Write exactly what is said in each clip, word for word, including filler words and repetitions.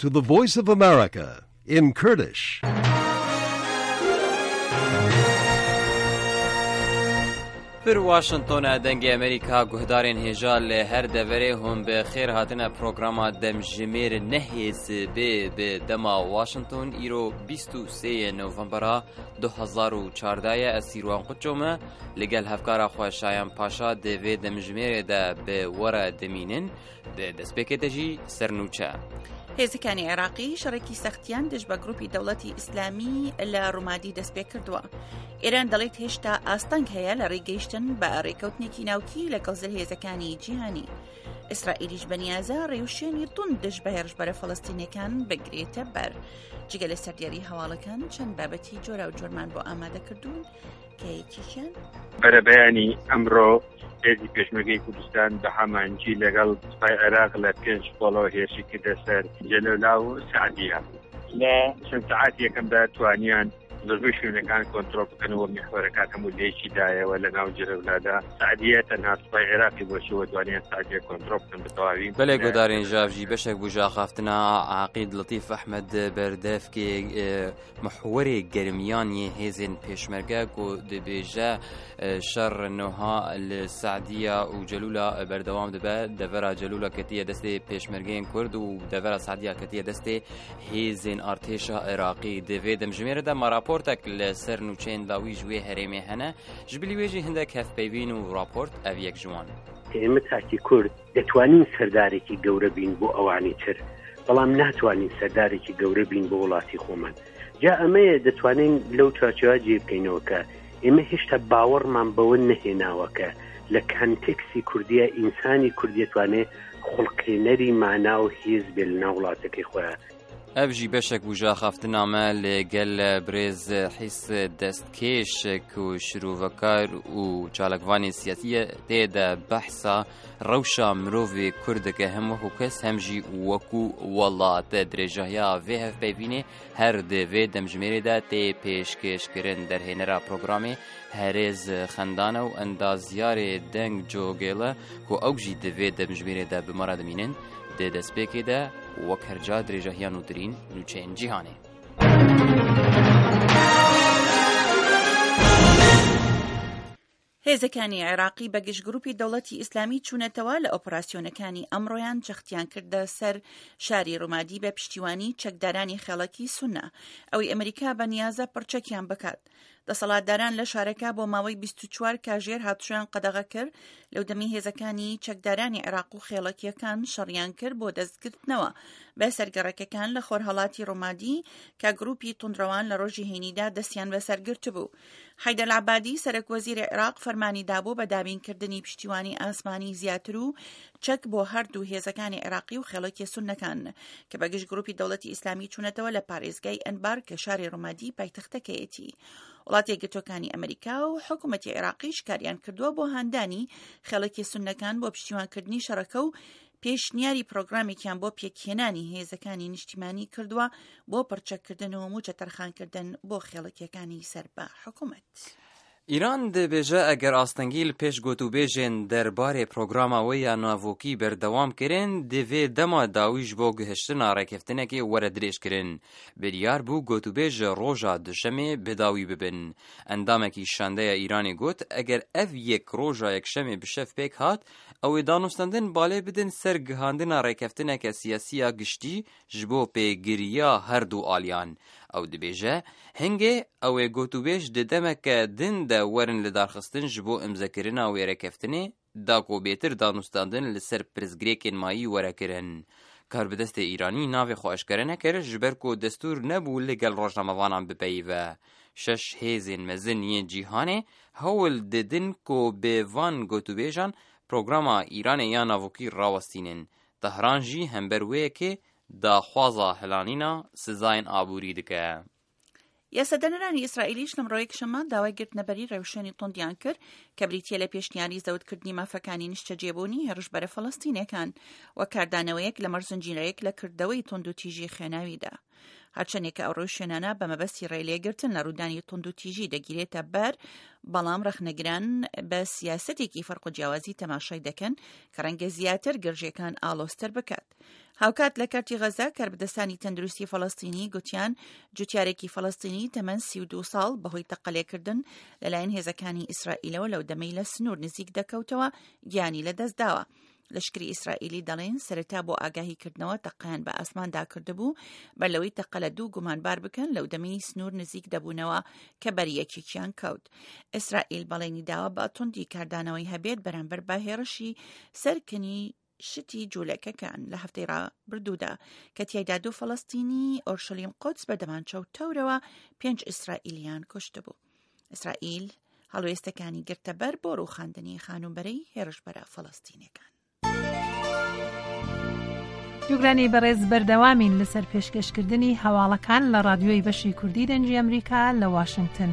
to the Voice of America in Kurdish. بر واشنطن دنگ امریکا گهدارین هجال هر دوره هم به خیر هاتنا پروگراما دم جمیر نهیز به به دما واشنطن ایرو بیست و سه نوامبر دو هزار و چهارده اسیروان قچومه لگل هفکارا خوشایان پاشا دوی دم جمیر ده به ورا دمینن ده دسپیکت جی سرنوچه هێزەکانی عێراقی شەڕێکی سەختیان دژ بە گروپی دەوڵەتی ئیسلامی لە ڕوومادی دەست پێ کردووە. ئێران دەڵێت هێشتا ئاستانگ هەیە لە ڕێگەیشتن بە ڕێکەوتنێکی ناوکی لە گەڵزل هێزەکانی جیهانی. ئیسرائیلیش بەنیازە ڕێوشێنی تون دژ بە هێرشبەرە فەڵەستینەکان بگرێتە بەر. جگە لە سەردیاری هەواڵەکان چەند بابەتی جۆرە و جۆرمان بۆ ئامادە کردوون کە یەکیشیان بەرەبەیانی ئەمڕۆ هێزی پێشمەرگەی کوردستان بە هەمانجی لەگەڵ سوپای عێراق لە پێنج پۆڵەوە هێرشی کردە سەر جەلەولا و سعدیە لە چەند سەعات یەکەمدا توانیان زۆربەی شوێنەکان کۆنتڕۆڵ بکەنەوە میحوەرەکان هەموو لێکی دایەوە لە ناو جەلەولادا سعدیە تەنها سوپای عێراقی بۆشەوە دوانیان سعدیە کۆنتڕۆڵ بکەن بەتەواوی بەڵێ گۆدارین ژاڤژی بەشێک بوو ژاخافتنا عاقید لەتیف ئەحمەد بەردەفکێ محورێ گەرمیانی هێزên پێشمەرگە و دەبێژە شەڕ نۆها لە سعدیە و جەلولا بەردەوام دەبێت دەڤەرە جەلولا کەتیە دەستێ پێشمەرگەیان کورد و دەڤەرە سعدیە کەتیە دەستێ هێزên ئارتێشە عێراقی دەوێ دەمژمێرەدا ماراپۆرتێک لە سەر نوچێن داوی ژوێ هەرێمێ هەنە ژبلی وێژی هەندێک هەفپەیبین و راپۆرت ئەڤ یەک جوان ئێمە تاکی کورد دەتوانین سەردارێکی گەورە بین بۆ ئەوانی تر بەڵام ناتوانین سەردارێکی گەورە بین بۆ وڵاتی خۆمان جا ئەمەیە دەتوانین لەو چارچەوە جێ بکەینەوە کە ئێمە هێشتا باوەڕمان بەوە نەهێناوەکە لە کانتێکسی کوردیە ئینسانی کوردی دەتوانێت خوڵقێنەری مانا و هێز بێ لە ناو وڵاتەکەی خۆیان ئەڤژی بەشێک بوژە خافتنامە لەگەل برێز حیس دەستکێشێک و شروڤەکار و چالەکوانی سیاسیە تێدا بەحسا ڕەوشە مرۆڤێ کوردەکە هەموو کەس هەمژی وەکو وڵاتە درێژەهەیە vê hevpeyvînê her divê demjimêrê tê pêşkêşkirin derhênera programê herêz xendane û endaziyarê deng cogêle ku ew jî divê demjimêrê de bi me re dimînin dê destpêkê de وەک هەرجا درێژەهیان و درین نوچەین جیهانێ هێزەکانی عێراقی بە گشتگروپی دەوڵەتی ئیسلامی چوونەتەوە لە ئۆپراسیۆنەکانی ئەمڕۆیان جەختیان کردە سەر شاری ڕوومادی بە پشتیوانی چەکدارانی خێڵەکی سونە ئەوەی ئەمریکا بە نیازە پڕچەکیان بکات. دەسەڵاتداران لە شارەکە بۆ ماوەی بیست و چوار کاژێر هاتوشیان قەدەغە کرد لەو دەمی هێزەکانی چەکدارانی عێراق و خێڵەکیەکان شەڕیان کرد بۆ دەستگرتنەوە بە سەرگەڕەکەکان لە خۆرهەڵاتی ڕوومادی کە گروپی توندڕەوان لە ڕۆژی هێنیدا دەستیان بەسەرگرت بوو. حەیدەر العەبادی سەرۆکوەزیری عێراق فەرمانی دابوو بە دابینکردنی پشتیوانی ئاسمانی زیاتر و چەک بۆ هەردوو هێزەکانی عێراقی و خێڵەکی سونەکان کە بە گشت گروپی دەوڵەتی ئیسلامی چوونەتەوە لە پارێزگای ئەنبار کە شاری ڕوومادی پایتەختەکەیەتی. وڵاتی یەکگرتووەکانی ئەمریکا و حکوومەتی عێراقیش کاریان کردووە بۆ هاندانی خێڵەکی سونەکان بۆ پشتیوانکردنی شەڕەکە و پێشنیاری پرۆگرامێکیان بۆ پێکهێنانی هێزەکانی نیشتیمانی کردووە بۆ پڕچەکردن و موچە تەرخانکردن بۆ خێڵەکیەکانی سەر بە حکوومەت. ئیران دەبێژە ئەگەر ئاستەنگی لە پێش گوتوبێژێن دەربارەی پرۆگرامەوەی یان ناڤۆکی بەردەوام کردن دەوێ دەما داویش بۆ گەهشتنا ڕێکەفتنێکی وەرە درێژکردن بریار بوو گوتوبێژە ڕۆژە دوشەمێ بێداوی ببن. ئەندامێکی شاندەیە ئیرانی گوت ئەگەر ئەڤ یەک ڕۆژە یەکشەمێ بشەف پێک هات ئەوەی دانوستاندن بالێ بدن سەر گەهاندنا ڕێکەفتنێکە سیاسیە گشتی ji بۆ پێگیریە هەردوو ئالیان. ئەو دەبێژە هەنگێ ئەوێ گوتوبێژ دەدەمەکە دن دە وەرن لە دارخستن ji بۆ ئەمزەکردنا وێرەکەفتنێ داکۆ بێتر دانوستاندن لەسەر پرزگرێکên مایی وەرەکردن. کاربدەستە ئیرانی ناوێ خۆ ئەشکەرە نەکرد ji ber ku destûr nebû لەگەڵ ڕۆژنامەڤانان بپەیڤە. شەش هێزên mezin yên cîhanê hewl didin ku bê van gotûbêjan programa Îranê ya navokî rawestînin. Tehran jî hember wêyekê daxwaza helanîna sizayên aborî dike. یاسەدەنەرانی ئیسرائیلیش لەمڕۆ یەکشەممە داوای گرتنەبەری ڕێوشێنی توندیان کرد کە بریتیە لە پێشنیاری زەوتکردنی مافەکانی نیشتەجێبوونی هێرشبەرە فەڵەستینیەکان وە کاردانەوەیەک لە مەرزنجینەیەک لە کردەوەی تند و تیژی خێناویدا. هەرچەندێک کە ئەو ڕێوشێنانە بە مەبەستی ڕێلێگرتن لە ڕوودانی تند و تیژی دەگیرێتە بەر بەڵام ڕەخنەگران بە سیاسەتێکی فەرق و جیاوازی تەماشای دەکەن کە ڕەنگە زیاتر گرژیەکان ئالۆستەر بکات. هاوکات لە کارتی غەزا کاربدەستانی تەندروستی فەڵەستینی گوتیان جوتیارێکی فەڵەستینی تەمەن سی و دوو ساڵ بەهۆی تەقەلێکردن لەلایەن هێزەکانی ئیسرائیلەوە لەو دەمەی لە سنوور نزیک دەکەوتەوە گیانی لەدەستداوە. لەشکری ئیسرائیلی دەڵێن سەرەتا بۆ ئاگاهیکردنەوە تەقەیان بە ئاسماندا کردبوو بەر لەوەی تەقە لە دوو گومانبار بکەن لەو دەمەی سنوور نزیک دەبوونەوە کە بەریەکێکیان کەوت. ئیسرائیل بەڵێنی داوە بە توندی کاردانەوەی هەبێت بەرامبەر بە هێرشی سەرکەنی شتی جوولەکەکان لە هەفتەی ڕابردوودا کە تیایدا دوو فەڵەستینی ئۆرشەلیم قودس بەردەمان چەوتەورەوە پێنج ئیسرائیلیان کوشتبوو. ئیسرائیل هەڵوێستەکانی گرتەبەر بۆ ڕووخاندنی خانوبەرەی هێرشبەرە فەڵەستینیەکان. دوگرانی بەڕێز بەردەوامین لەسەر پێشکەشکردنی هەواڵەکان لە ڕادیۆی بەشی کوردی دەنجی ئەمریکا لە واشنگتن.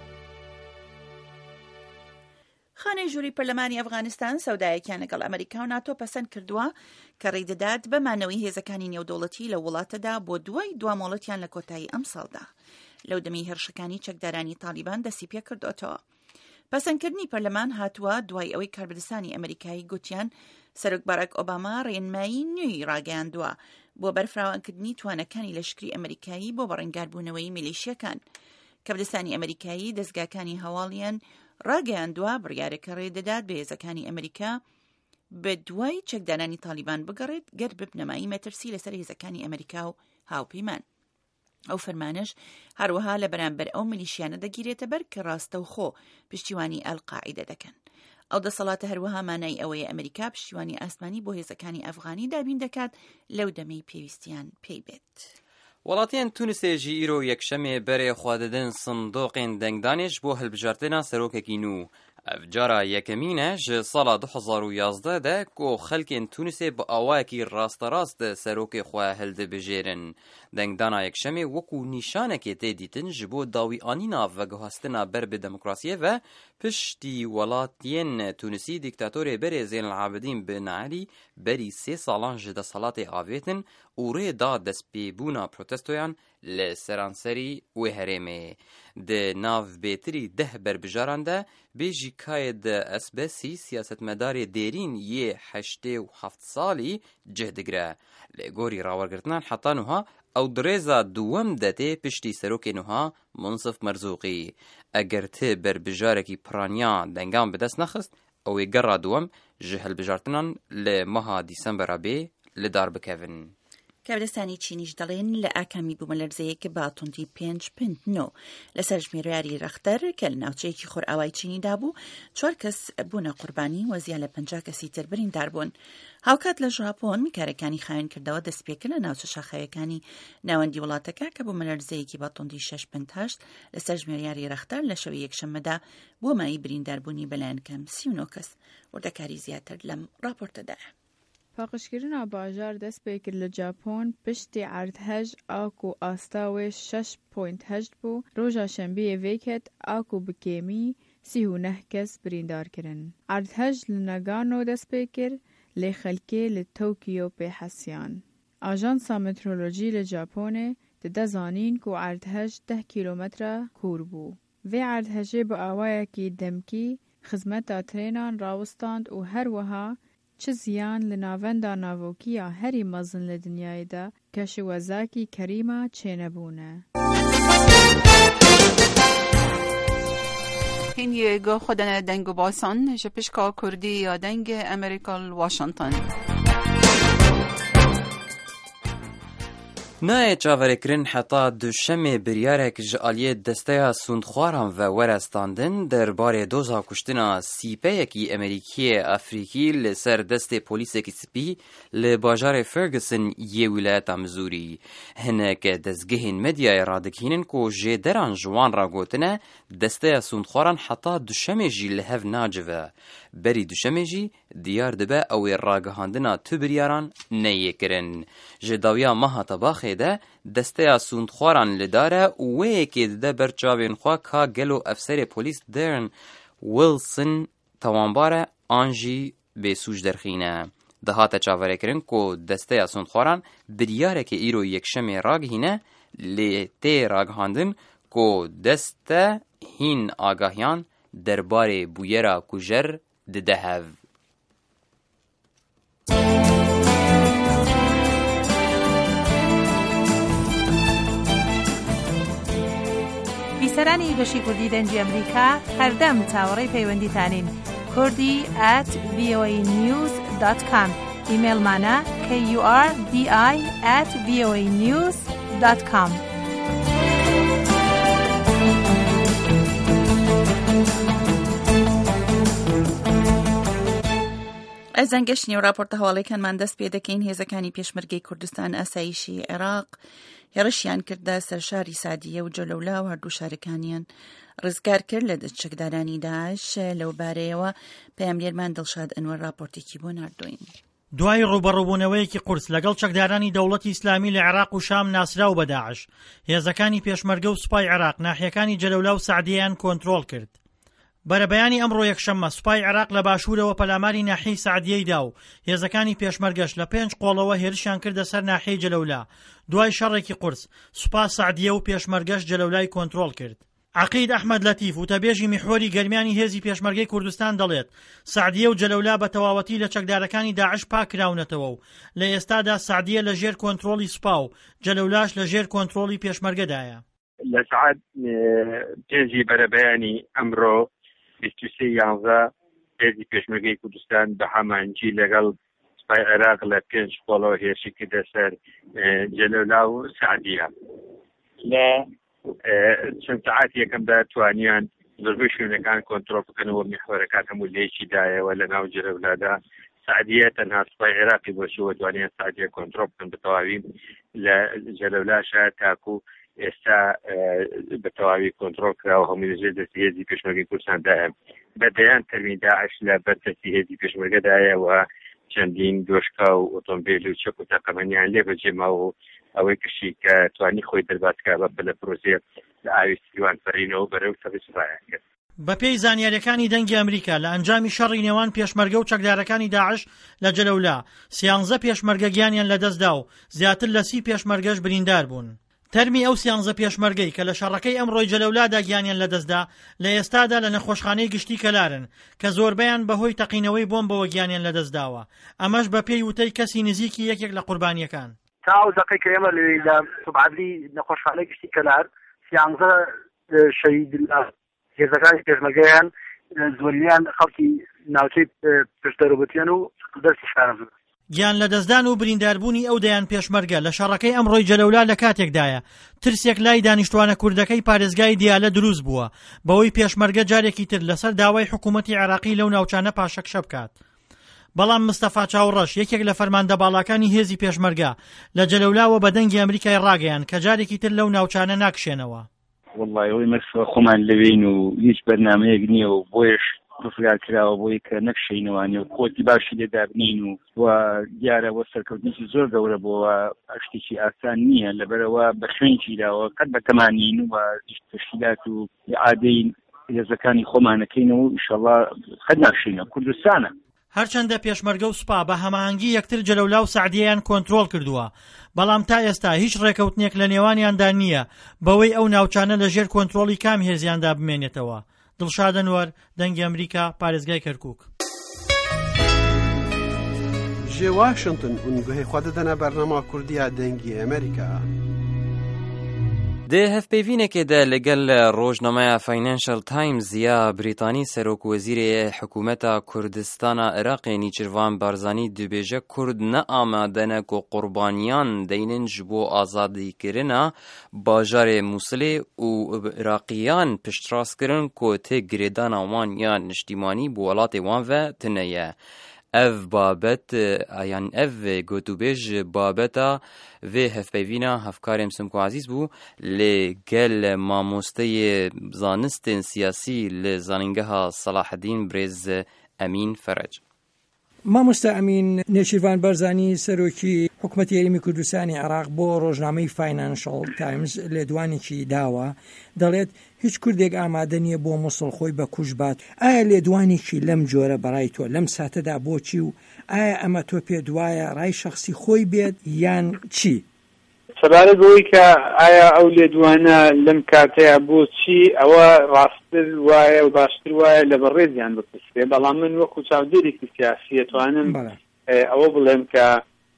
خانەی ژووری پەرلەمانی ئەفغانستان سەودایەکیان لەگەڵ ئەمریکا و ناتۆ پەسەند کردووە کە ڕێدەدات بەمانەوەی هێزەکانی نێودەوڵەتی لە وڵاتەدا بۆ دوای دوامۆڵەتیان لە کۆتایی ئەم ساڵدا. لەو دەمەی هێرشەکانی چەکدارانی تالیبان دەستی پێ کردوتەوە. پەسەندکردنی پەرلەمان هاتووە دوای ئەوەی کاربدەستانی ئەمریکایی گوتیان سەرۆک باراک ئۆباما ڕێنمایی نوێی ڕاگەیاندووە بۆ بەرفراوانکردنی توانەکانی لەشکری ئەمریکایی بۆ بەڕێنگاربوونەوەی میلیشیەکان. کاربدەستانی ئەمریکایی دەستگاکانی هەواڵیان ڕاگەیاندووە بڕیارێکە ڕێدەدات بە هێزەکانی ئەمریکا بە دوای چەکدانانی تالیبان بگەڕێت گەر ببنەمایی مەترسی لەسەر هێزەکانی ئەمریکا و هاوپەیمان. ئەو فەرمانش هەروەها لە بەرامبەر ئەو میلیشیانە دەگیرێتە بەر کە ڕاستەوخۆ پشتیوانی ئەلقاعیدە دەکەن. ئەو دەسەڵاتە هەروەها مانای ئەوەیە ئەمریکا پشتیوانی ئاسمانی بۆ هێزەکانی ئەفغانی دابین دەکات لەو دەمەی پێویستیان پێی بێت. وڵاتیان تونسێژی ئیرۆ یەکشەمێ بەرێ خوادەدن سندۆقێن دەنگدانێش بۆ هەلبژارتنا سەرۆکێکی نو. ئەفجارە یەکەمینە ژە ساڵا دو هەزار و یازدەدا کۆ خەلکێن تونسێ بە ئاوایەکی ڕاستەڕاستە سەرۆکێ خوا هەلدەبژێرن. دەنگدانا یەکشەمێ وەکو نیشانێکێ تێدیتن ji بۆ داویئانینا veguhastina ber bi demokrasiyê ve piştî welatiyên Tunîsî dîktatörê berê Zênelabidîn Bin Elî berî sê salan ji desalatê avêtin û rê da destpêbûna protestoyan li seranserî wê herêmê. Di navbêtirî deh berbijaran de bêjî kayê di esbesî siyasetmedarê dêrîn yê heştê û heft salî cih digire. Lê gorî rawergirtinan heta niha ew dirêza duwem de tê piştî serokê niha Munsif Merzuqî. Eger ti berbijarekî piraniya dengan bi dest nexist, ew ê gera duwem ji hilbijartinan li meha Dîsembera bê li dar bikevin. کابرستانی چینیش دەڵێن لە ئاکامی بوومەلەرزەیەکە باتوندی پێنج پنت نۆ لەسەر ژمێرویاری ڕەختەر کە لە ناوچەیەکی خۆرئاوای چینیدا بوو چوار کەس بوونە قوربانی وەزیا لە پەنجا کەسی تر بریندار بوون. هاوکات لە ژاپۆن کارەکانی خاوێنکردەوە دەستپێکرد لە ناوچە شاخەوەکانی ناوەندی وڵاتەکە کە بوومەلەرزەیەکی باتوندی شەش پنت هەشت لەسەر ژمێریاری ڕەختەر لە شەوەی یەکشەممەدا بۆ مای برینداربوونی بەلایەن کەم سی و نۆ کەس. وردەکاری زیاتر لەم راپۆرتەدایە. پاقشکردنا باجار دەست پێ کرد لە جاپۆن پشتی ئاردهەژ ئاک و ئاستاوێ شەش پۆینت هەشت بوو ڕۆژا شەمبیە vêket ئاک و بکێمی سی و نەه کەس بریندارکردن. ئاردهەژ لە ناگانۆ دەست پێ کرد لێ خەلکێ لە تۆکیۆ پێحەسیان. ئاژانسا مترۆلۆژی لە جاپۆنێ دەدەزانین و ئاردهەژ ده کیلۆمەترە کوور بوو. vê ئاردهەژێ بە ئاوایەکی دەمکی خزمەتا ترێنان ڕاوستاند و هەروەها چ زیان لە ناوەندا ناوۆکیە هەری مەزن لە دنیایدا کە شێوەزاکی کەریمە چێنەبوونە. هینیه گو خودن دنگ و باسان جپشکا کردی یا دنگ امریکا واشنطن. نایە چاوەڕێکردن حتا دوشەمێ بریارێک ji aliyê desteya sûndxwaran ve werestandin derbarê doza kuştina sîpeyekî Amerîkiyê Afrikî li ser destê polîsekî spî li bajarê Ferguson yê wilayeta Missouri. Hinek dezgehên medyayê radikînin ku jê deran ji wan re gotine desteya sûndxwaran heta duşemê jî li hev nacive. Berî duşemê jî diyar dibe ew ê ragihandina tu biryaran neyê kirin. Ji dawiya meha tebaxê de desteya sûndxwaran li dare û wêyekê dide ber çavên xwe ka gelo efserê polîs Darren Wilson tawanbar e an jî bêsûj derxîne. Dihate çaverêkirin ku desteya sûndxwaran biryarekê îro yekşemê ragihîne lê tê ragihandin ku deste hîn agahiyan derbarê bûyera kujer dide hev. گوێگوزارانی بەشی کوردی دەنگی ئەمریکا هەردەم چاوەڕێی پەیوەندیتانین کوردی ئەت ڤی ئۆ ای نیوز دۆت کۆم ئیمێلمانە کە یو ئار دی ئای ئەت ڤی ئۆ ای نیوز دۆت کۆم. ئەزان گەشتنی و راپۆرتە هەواڵەکانمان دەست پێ دەکەین. هێزەکانی پێشمەرگەی کوردستان ئاسایشی عێراق هێڕشیان کردە سەر شاری سعدیە و جەلەولا و هەردوو شارەکانیان ڕزگار کرد لە دەست چەکدارانی داعش. لەو بارەیەوە پەیاملێرمان دڵشاد ئەنوەر راپۆرتێکی بۆ ناردوین. دوای ڕوبەڕووبوونەوەیەکی قورس لەگەڵ چەکدارانی دەوڵەتی ئیسلامی لە عێراق و شام ناسراو بە داعش، هێزەکانی پێشمەرگە و سوپای عێراق ناحیەکانی جەلەولا و سعدیەیان کۆنتڕۆڵ کرد. بەرەبەیانی ئەمڕۆ یەکشەممە سوپای عێراق لە باشوورەوە پەلاماری ناحیەی سعدیەیدا و هێزەکانی پێشمەرگەش لە پێنج قۆڵەوە هێرشیان کردە سەر ناحیەی جەلەولا. دوای شەڕێکی قورس سوپا سعدیە و پێشمەرگەش جەلەولای کۆنتڕۆڵ کرد. عەقید ئەحمەد لەتیف و تەبێژی میحۆری گەرمیانی هێزی پێشمەرگەی کوردستان دەڵێت سعدیە و جەلەولا بە تەواوەتی لە چەکدارەکانی داعش پاکراونەتەوە و لە ئێستادا سعدیە لە ژێر کۆنتڕۆڵی سوپا و جەلەولاش لە ژێر کۆنتڕۆڵی پێشمەرگەدایە. لە سعات پێنجی بەرەبەیانی ئەمڕۆ بیست و سێ یانزە هێزی پێشمەرگەی کوردستان بە هەمانجی لەگەڵ سوپای عێراق لە پێنج قۆڵەوە هێرشی کردە سەر جەلەولا و سعدیە. لە چەند سعات یەکەمدا توانیان زۆربەی شوێنەکان کۆنتڕۆڵ بکەنەوە میحوەرەکان هەموو لێکی دایەوە لە ناو جەلەولادا. سعدیە تەنها سوپای عێراقی بۆشەوە توانیان سعدیە کۆنتڕۆڵ بکەن بە تەواوی لە جەلەولاشە تاکو ئێستا بە تەواوی کۆنتڕۆڵ کراوە هەمووی لەژێر دەستی هێزی پێشمەرگەی کوردستاندایە. بەدەیان تەرمی داعش لە بەردەستی هێزی پێشمەرگەدایەوە چەندین دۆشکا و ئۆتۆمبیل و چەک و تاقەمەنیان لێ بەجێماوە و ئەوەی کشی کە توانی خۆی دەرباسکە بە لە پرۆژێ لە ئاوی سیوان فەرینەوە بەرەو سەر سوپایان کرد. بە پێی زانیاریەکانی دەنگی ئەمریکا لە ئەنجامی شەڕی نێوان پێشمەرگە و چەکدارەکانی داعش لە جەلەولا سیانزە پێشمەرگە گیانیان لەدەستدا و زیاتر لە سی پێشمەرگەش بریندار بوون. تەرمی ئەو سیانزە پێشمەرگەی کە لە شەڕەکەی ئەمڕۆی جەلەولادا گیانیان لەدەستدا لە ئێستادا لە نەخۆشخانەی گشتی کەلارن کە زۆربەیان بەهۆی تەقینەوەی بۆمبەوە گیانیان لەدەستداوە. ئەمەش بە پێی وتەی کەسی نزیکی یەکێک لە قوربانیەکان. تا ئەو دقەی کە ئێمە لە سوبعادلی نەخۆشخانەی گشتی کەلار سیانزە شەهید هێزەکانی پێشمەرگەیان زۆریان خەڵکی ناوچەی پشتەرەوەتیان و دەستی شارە بوو. گیان لە دەستدان و برینداربوونی ئەو دەیان پێشمەرگە لە شەڕەکەی ئەمڕۆی جەلەولا لە کاتێکدایە ترسێک لای دانیشتوانە کوردەکەی پارێزگای دیالە دروست بووە بەوەی پێشمەرگە جارێکی تر لەسەر داوای حکوومەتی عێراقی لەو ناوچانە پاشەکشە بکات. بەڵام مستەفا چاوڕەش یەکێک لە فەرماندە باڵاکانی هێزی پێشمەرگە لە جەلەولاوە بە دەنگی ئەمریکای ڕاگەیان کە جارێکی تر لەو ناوچانە ناکشێنەوە. والله ئەوەی مەرسوە خۆمان لەوێین و هیچ بەرنامەیەک نییە و بۆیش ڕفرار کراوە بۆی کە نەکشینەوەنی و خۆتی باشی لێدا بنین و و دیارەوە سەرکەوتنیی زۆر گەورە بۆەوە شتێکی ئاسان نییە لەبەرەوە بە خوێنی داوە قەت بە تەمانین و تشکیلات و عادەی هێزەکانی خۆمانەکەینەوە ئینشەڵڵا قەت ناکشینە کوردستانە. هەرچەندە پێشمەرگە و سوپا بە هەماهەنگی یەکتر جەلەولا و سعدیەیان کۆنتڕۆڵ کردووە بەڵام تا ئێستا هیچ ڕێکەوتنێک لە نێوانیاندا نییە بەوەی ئەو ناوچانە لەژێر کۆنتڕۆڵی کام هێزیاندا بمێنێتەوە. دڵشاد ئەنوەر دەنگی ئەمریکا پارێزگای کەرکووک. ژێ واشنگتن ئونگوهەی خوا دەدەنە بەرنامە کوردیە دەنگی ئەمریکا. دێ هەفپەیڤینێکێدا لەگەل ڕۆژنامەیە فاینانشەل تایمز یا بریتانی سەرۆکوەزیرێ حکوومەتە کوردستانە عێراقی نیچیروان بارزانی دوبێژە کورد نەئامادەنە و قوربانیان دەینن ji بۆ ئازادیکردنە باژارێ مووسڵێ û عێراقیان piştrast ku tê girêdana wan ya niştîmanî bi welatê wan ve tune ye. Ev babet yan ev gotûbêj babeta vê hevpeyvîna hevkarê Simko Ezîz bû lê gel mamosteyê zanistên siyasî li zanîngeha Salaheddîn Birêz Emîn Ferec. مامۆستا ئەمین نێچیروان بەرزانی سەرۆکی حکوومەتی یاریمی کوردستانی عێراق بۆ ڕۆژنامەی فاینانشەڵ تایمز لێدوانێکی داوە دەڵێت هیچ کوردێک ئامادە نییە بۆ مووسڵ خۆی بە کوژ بات. ئایا لێدوانێکی لەم جۆرە بەڕای تۆ لەم ساتەدا بۆچی و ئایا ئەمە تۆ پێ دوایە ڕای شەخصی خۆی بێت یان چی؟ سەبارەت بۆی کە ئایا ئەو لێدوانە لەم کاتەیە بۆچی ئەوە ڕاستتر وایە و باشتر وایە لە بەڕێزیان بپرسێ بەڵام من وەکو چاودێرێکی سیاسی ئەتوانم ئەوە بڵێم کە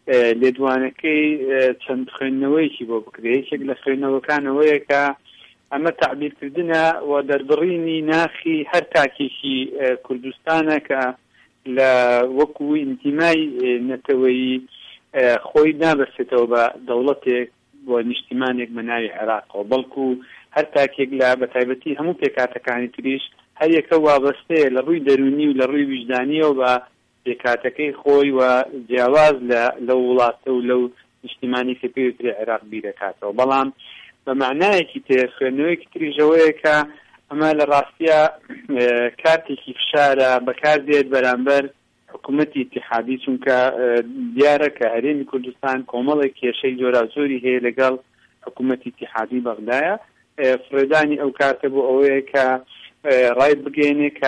لێدوانەکەی چەند خوێندنەوەیکی بۆ بکرێت یەکێک لە خوێندنەوەکانەوەیە کە ئەمە تعبیرکردنە و دەربڕینی ناخی هەر تاکێکی کوردستانە کە لە وەکو ئینتیمای نەتەوەیی خۆی نابەستێتەوە بە دەوڵەتێک بۆ نیشتیمانێک بە ناوی عێراقەوە، بەڵکو هەر تاکێک لە بەتایبەتی هەموو پێکاتەکانی تریش هەر یەکە وابەستەیە لە ڕووی دەرونی و لە ڕووی ویژدانیەوە بە پێکاتەکەی خۆی و جیاواز لە وڵاتە و لەو نیشتیمانی کە پێوترێ عێراق بیرەکاتەوە. بەڵام بە معنایەکی تر خوێندنەوەیەکی تریژەوەیە کە ئەمە لە ڕاستیە کارتێکی فشارە بەکاردێت بەرامبەر حکوومەتی ئیتیحادی، چونکە دیارە کە هەرێمی کوردستان کۆمەڵێک کێشەی جۆرا زۆری هەیە لەگەڵ حکوومەتی ئیتیحادی بەغدایە. فرێدانی ئەو کارتە بۆ ئەوەیە کە ڕای بگەێنێ کە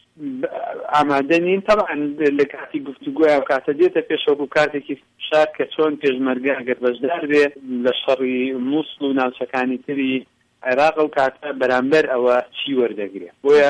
ئامادە نین تەبعاً لە کاتی گفتوگوۆیە و کاتە دێتە پێشەوە بوو کاتێکی فشار کە چۆن پێشمەرگە ئەگەر بەشدار بێ لە شەڕی مووسڵ و ناوچەکانی تری عێراق و کاتە بەرامبەر ئەوە چی وەردەگرێت. بۆیە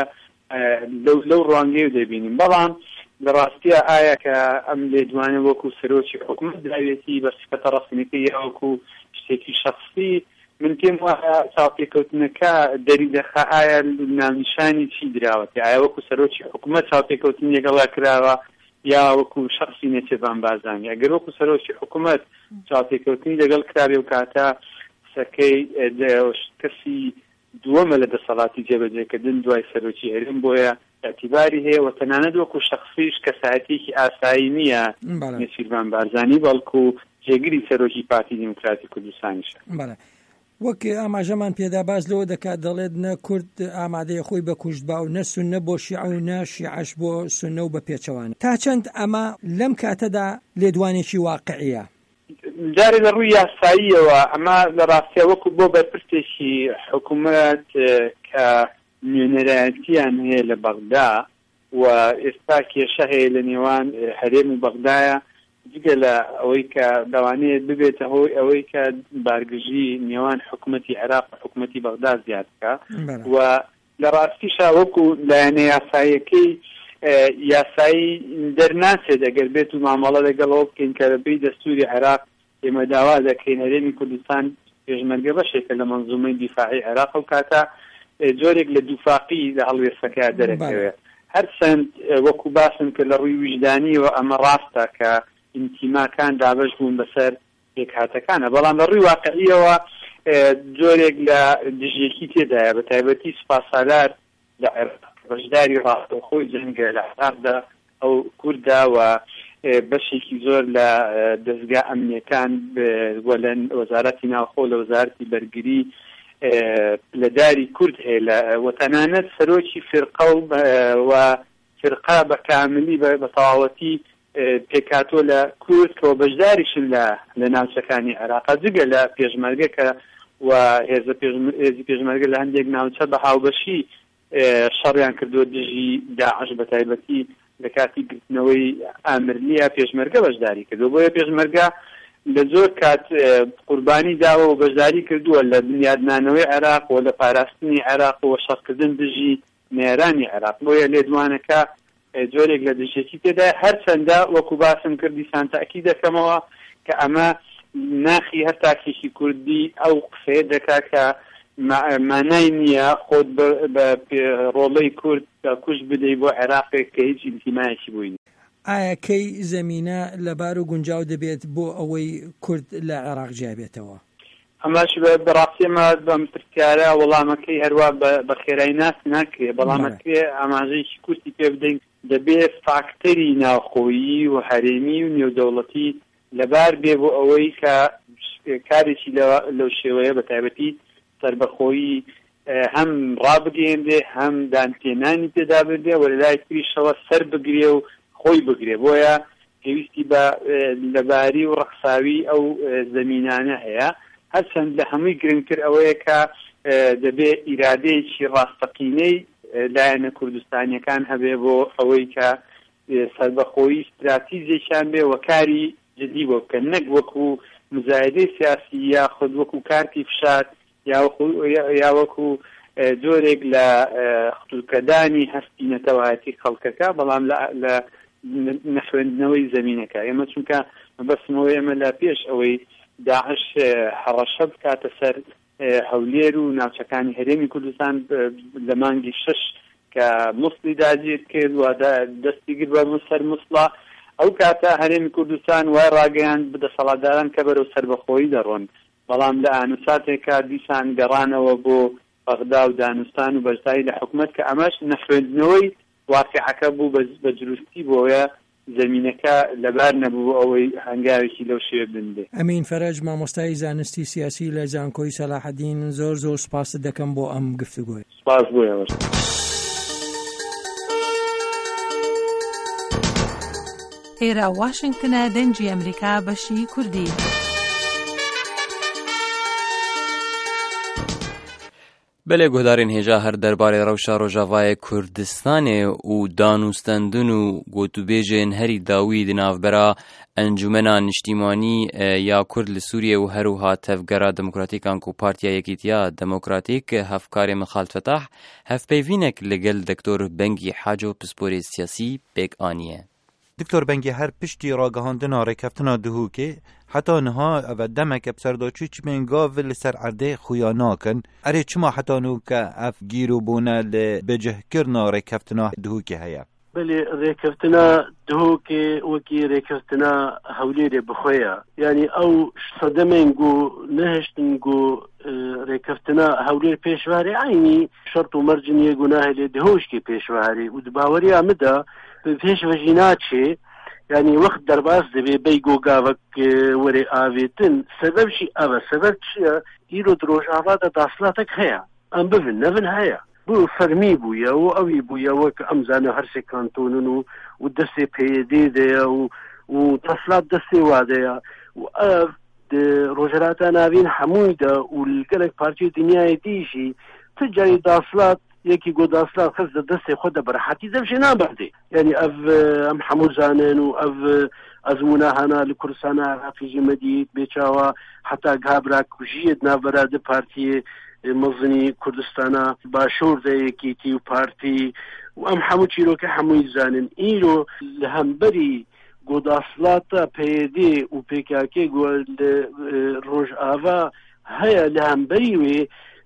لەو ڕوانگەی دەبینیم. بەڵام لە ڕاستیە ئایا کە ئەم لێدوانە وەکو سەرۆکی حکوومەت داوێتی بە سفەتە ڕەسمیەکەی وەکو شتێکی شەخصی، من پێم وایە چاوپێکەوتنەکە دەری دەخا ئایا ناونیشانی چی دراوەتی، ئایا وەکو سەرۆکی حکوومەت چاوپێکەوتن لەگەڵا کراوە یا وەکو شخصی نێچێبان بازانانی. ئەگەر وەکو سەرۆکی حکوومەت چاوپێکەوتنی لەگەڵ کراوێ و کاتە سەکەی کەسی دووەمە لە دەسەڵاتی جێبەجێکردن دوای سەرۆکی هەرێم، بۆیە اعتیباری هەیە و تەنانەت وەکو شخصیش کەسایەتێکی ئاسایی نییە نێچیروان بارزانی، بەڵکو جێگیری سەرۆکی پارتی دیموکراتی کوردستانیشە. وەک ئاماژەمان پێدا باز لەوە دەکات دەڵێت نە کورد ئامادەیە خۆی بە کوشتبا و نە سونە بۆ شیع و نە شیعەش بۆ سونە و بە پێچەوانە. تا چەند ئەمە لەم کاتەدا لێدوانێکی واقعیە؟ جارێ لە ڕووی یاساییەوە ئەمە لە ڕاستیە وەکو بۆ بەرپرسێکی حکوومەت کە نوێنەرایەتیان هەیە لە بەغدا و ئێستا کێشە هەیە لە نێوان هەرێم و بەغدایە، جگە لە ئەوەی کە دەوانێت ببێتە هۆی ئەوەی کە بارگژی نێوان حکوومەتی عێراق و حکوومەتی بەغدا زیاد بکە و لە ڕاستیشا وەکو لایەنە یاساییەکەی یاسایی دەرناسێت ئەگەر بێت و مامەڵە لەگەڵەوە بکەین کە بەپێی دەستوری عێراق ئێمە داوا دەکەین هەرێمی کوردستان پێشمەرگە بەشێکە لە مەنزومەی دیفاعی عێراق و کاتە جۆرێک لە دووفاقی لە هەڵوێستەکە دەرەکەوێت. هەرچەند وەکو باسم کە لە ڕووی ویژدانیەوە ئەمە ڕاستە کە ئینتیماکان دابەش بوون بەسەر پێکهاتەکانە، بەڵام لە ڕووی واقعیەوە جۆرێک لە دژیەکی تێدایە، بە تایبەتی سوپاسالار لە عێراق بەشداری ڕاستەوخۆی جەنگە لە عێراقدا ئەو کووردا و بەشێکی زۆر لە دەستگا ئەمنیەکان لە وەزارەتی ناوخۆ لە وەزارەتی بەرگری لە داری کورد هەیە و تەنانەت سەرۆکی فرقە و فرقا بە کاملی بە تەواوەتی پێکاتۆ لە کورد کە بەشداریشن لە ناوچەکانی عێراق، جگە لە پێشمەرگەکە و هێزی پێشمەرگە لە هەندێک ناوچە بە هاوبەشی شەڕیان کردو دژی داعش بە تایبەتی لە کاتی گرتنەوەی ئامرلیە پێشمەرگە بەشداری کردو. بۆیە پێشمەرگە لە زۆر کات قوربانی داوە و بەشداری کردووە لە بنیادنانەوەی عێراق و لە پاراستنی عێراق و شەڕکردن دژی نێرانی عێراق. بۆیە لێدوانەکە جۆرێک لە دژێکی تێدا هەرچەندە وەکو باسم کردی سانتاکی دەکەمەوە کە ئەمە ناخی هەر تاکێکی کوردی ئەو قسەیە دەکات کە مانای نییە خۆت بە ڕۆڵەی کورد کوش بدەی بۆ عێراقێک کە هیچ ئینتیمایەکی بووین. ئایا کەی زەمینە لەبار و گونجاو دەبێت بۆ ئەوەی کورد لە عێراق جیابێتەوە؟ ئەمەش بەڕاستیمە بەم پرسیارە وەڵامەکەی هەروە بە خێرایی ناس ناکرێ، بەڵامەکرێ ئاماژەیەکی کورتی پێ بدەین دەبێت فاکتەری ناوخۆیی و هەرێمی و نێودەوڵەتی لەبار بێ بۆ ئەوەی کە کارێکی لەو شێوەیە بە تایبەتی سەربەخۆیی هەم ڕابگەێنرێ هەم دانتێنانی پێدا بێ و لە لای تریشەوە سەر بگرێ و خۆی بگرێ. بۆیە پێویستی بە لەباری و ڕەخساوی ئەو زەمینانە هەیە. هەرچەند لە هەمووی گرنگتر ئەوەیە کە دەبێت ئیرادەیەکی ڕاستەقینەی لایەنە کوردستانیەکان هەبێ بۆ ئەوەی کە سەربەخۆیی استراتیژیەکیان بێ و کاری جدی بۆ بکەن، نەک وەکو مزایدەی سیاسی یاخود وەکو کارتی فشار یا وەکو جۆرێک لە خولکەدانی هەستی نەتەوایەتی خەڵکەکە، بەڵام لە نەخوێندنەوەی زەمینەکە. ئێمە چونکە بەسمەوەی ئێمە لە پێش ئەوەی داعش هەڕەشە بکاتە سەر هەولێر و ناوچەکانی هەرێمی کوردستان لە مانگی شەش کە مسڵی داگیر کرد و دەستی کرد بە سەر مسڵە ئەو کاتە هەرێمی کوردستان وای ڕاگەیان بەدەسەڵاتداران کە بەرەو سەربەخۆیی دەڕۆن بەڵام لە ئانوساتێکا دیسان گەڕانەوە بۆ بەغدا و دانوستان و بەرزایی لە حکومەت کە ئەمەش نەخوێندنەوەی واقعەکە بوو بە دروستی بۆیە زمینەکە لەبار نەبوو ئەوەی هەنگاوێکی لەو شێوە بندێ. ئەمین فەرەج مامۆستای زانستی سیاسی لە زانکۆی سەلاحەدین زۆر زۆر سپاس دەکەم بۆ ئەم گفتوگۆی. سپاس بۆیەوە. ئێرە واشنگتنە دەنگی ئەمریکا بەشی کوردی. بەلێ گۆدارین هێژا هەر دەربارەی ڕەوشە ڕۆژاوایە کوردستانێ و دانوستەندن و گۆتوبێژێن هەری داوی دناوبەرە ئەنجومەنا نیشتیمانی یا کورد لە سووریە و هەروها تەڤگەرە دموکراتیکان و پارتیا یەکیتیا دموکراتیک هەفکارێ مخالف فتح هەفپەیڤینێک لەگەل دکتۆر بەنگی حاج و پسپۆرێ سیاسی پێکانیە. دکتۆر بەنگی هەر پشتی ڕاگەهاندنا ڕێکەفتنا دهوکێ حتا نها ئەوە دەمێکە بسەردۆچی چمێن گاڤ لەسەر عەردەی خویا ناکەن ئەرێ چما حتا نوکە ئەف گیر و بوونە لە بەجهکردنا ڕێکەفتنا دهوکێ هەیە. بەێ ڕێکەفتنا دهۆکێ وەکی ڕێکەفتنا هەولێرێ بخۆیە یعنی ئەو سەدەمێنگ و نەهشتنگ و ڕێکەفتنا هەولێر پێشوارێ ئاینی شەرت و مەرجنیە گوناهێ لێ دهۆشکی پێشواری و دباوەری ئەمەدا پێشوەژی ناچێ یعنی وەخت دەرباز دەبێ بەی گۆگاوەک وەرێ ئاوێتن سەبەبشی ئەوە سەبەب چییە ئیرۆ درۆژاوادە داسڵاتێک هەیە ئەم ببن نەبن هەیە بۆ فەرمی بوویە و ئەوی بوویەوە کە ئەمزانە هەرسێ کانتۆنن و و دەستێ پێدێ دەیە و و تەسڵات دەستێ وادەیە و ئەف ڕۆژهەلاتە ناوین هەموویدا و گەلێک پارچەی دنیای دیشی تجاری داسڵات یەکی گۆ داسڵات خەز دە دەستێ خۆ دە بەرەحەتی دەبژێ نابەردێ یعنی ئەف ئەم هەموو زانن و ئەف ئەزمونە هەنا لە کوردستانە عراقیژی مەدیت بێچاوە حتا گابرا کوژیت نابەرادە پارتیە مەزنی کوردستانە باشووردەیەکیتی و پارتی و ئەم هەموو چیرۆکە هەمووی زانن ئیرۆ لە هەمبەری گۆداسڵاتە پێدێ و پێکاکێ ڕۆژ ئاوا هەیە لە هەمبەری وێ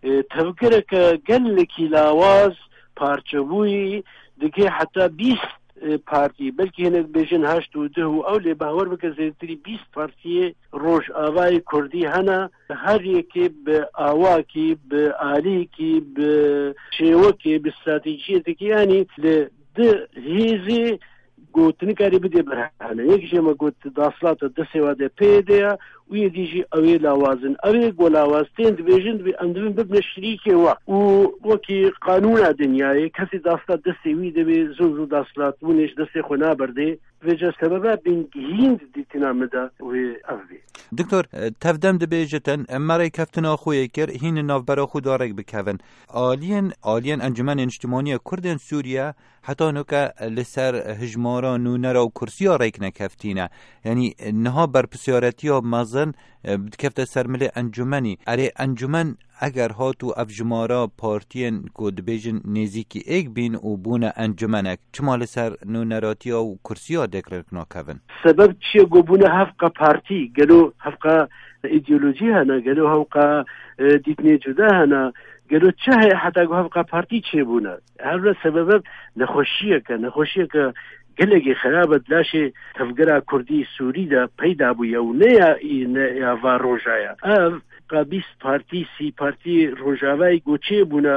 تەوکرەکە گەلێکی لاواز پارچەبووی دەکێ حتا بیست پارتی بەلکی هێنێک بێژن هەشت و ده و ئەو لێ باوەڕ بکە زێتری بیست پارتیە ڕۆژ ئاوای کوردی هەنا هەر یەکێ بە ئاواکی بە ئالیکی بە شێوەکێ بە استراتیژیەتێکی ینی لە ده هێزێ گوتنکاری بدێ بەرهانە یەکیش ئێمە گوت داسڵاتە دەسێوادە پێدەیە و یەدیژی ئەوێ لاوازن ئەوێ گۆ لاوازتێن دبێژن دبێ ئەم دبن ببنە شریکێوە و وەکی قانونا دنیایە کەسی داسڵات دەستێوی دەبێ زۆر زۆر داسڵات بوونێش دەستێ خۆ نابەردێ وێجە سەبەبە بینگهیند دیتنامەدا وێ ئەوێ دکتۆر تەفدەم دەبێژتن ئەمە ڕێکەفتنا خۆیە کرد هینە ناوبەرە خوددا ڕێک بکەون ئالیەن ئالیەن ئەنجومەنە نیشتیمانیە کوردێن سووریا حتا نوکە لەسەر هژمارە نونەرە و کورسیا ڕێک نەکەفتینە یعنی نها بەرپرسیارەتیە مەزن بکەفتە سەرملێ ئەنجومەنی ئەرێ ئەنجومەن ئەگەر هات و ئەف ژمارە پارتیەن کۆ دەبێژن نێزیکی ئێک بین و بوونە ئەنجومەنێک چما لەسەر نونەراتیە و کورسیا دەکرێت ناکەون سەبەب چییە گۆبوونە هەفقە پارتی گەلۆ هەفقە ئیدئۆلۆژی هەنا گەلۆ هەوقە دیتنێ جودا هەنا گەلۆ چه هەیە حتا هەفقە پارتی چێبوونە هەر سەبەبە نەخۆشیەکە نەخۆشیەکە gelekî xerabet laşê tevgera Kurdî Sûrî de peyda bûye û neya ya va rojaya ev ka bîst partî sî partî rojavayê goçê bûne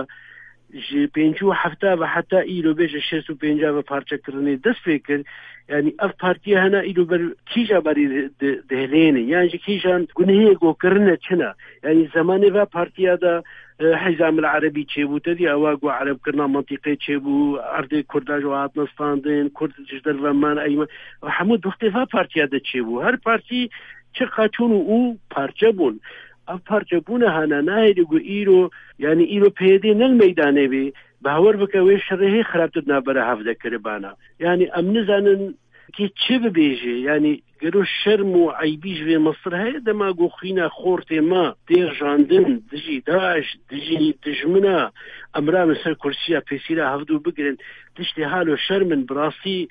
ji pêncû hefta ve heta îro bêje şêst û pênca ve parçekirinê dest pê kir yani ev partiye hena îro ber kîja berî dihêlêne yani ji kîjan gunehê gokirine çina yani zamanê ve partiya da حزام العربي چێبوو تدی ئەوە گو عربکردنا منطقەی چێبوو ئەردێ کورداژ و هاتنەستاندن کورد جدەرڤەمان ئەیمە هەموو دوختێفا پارتیا دەچێبوو هەر پارتی چ قاچون و ئەو پارچە بوون ئەو پارچە بوونە هەنا ناهێری گو ئیرۆ یعنی ئیرۆ پێدێ نەل مەیدانێ بێ باوەڕ بکە وێ شەڕێ خراپتر نابەرە هەفدەکردبانە یعنی ئەم نزانن کی چه ببیجه یعنی گرو شرم و عیبیش و مصر هی دما گوخینا خورت ما دیر جاندن دجی داش دجی دجمنا امرا مثل کرسیا پیسیرا هفدو بگرن تشتي حالو شرمن براسي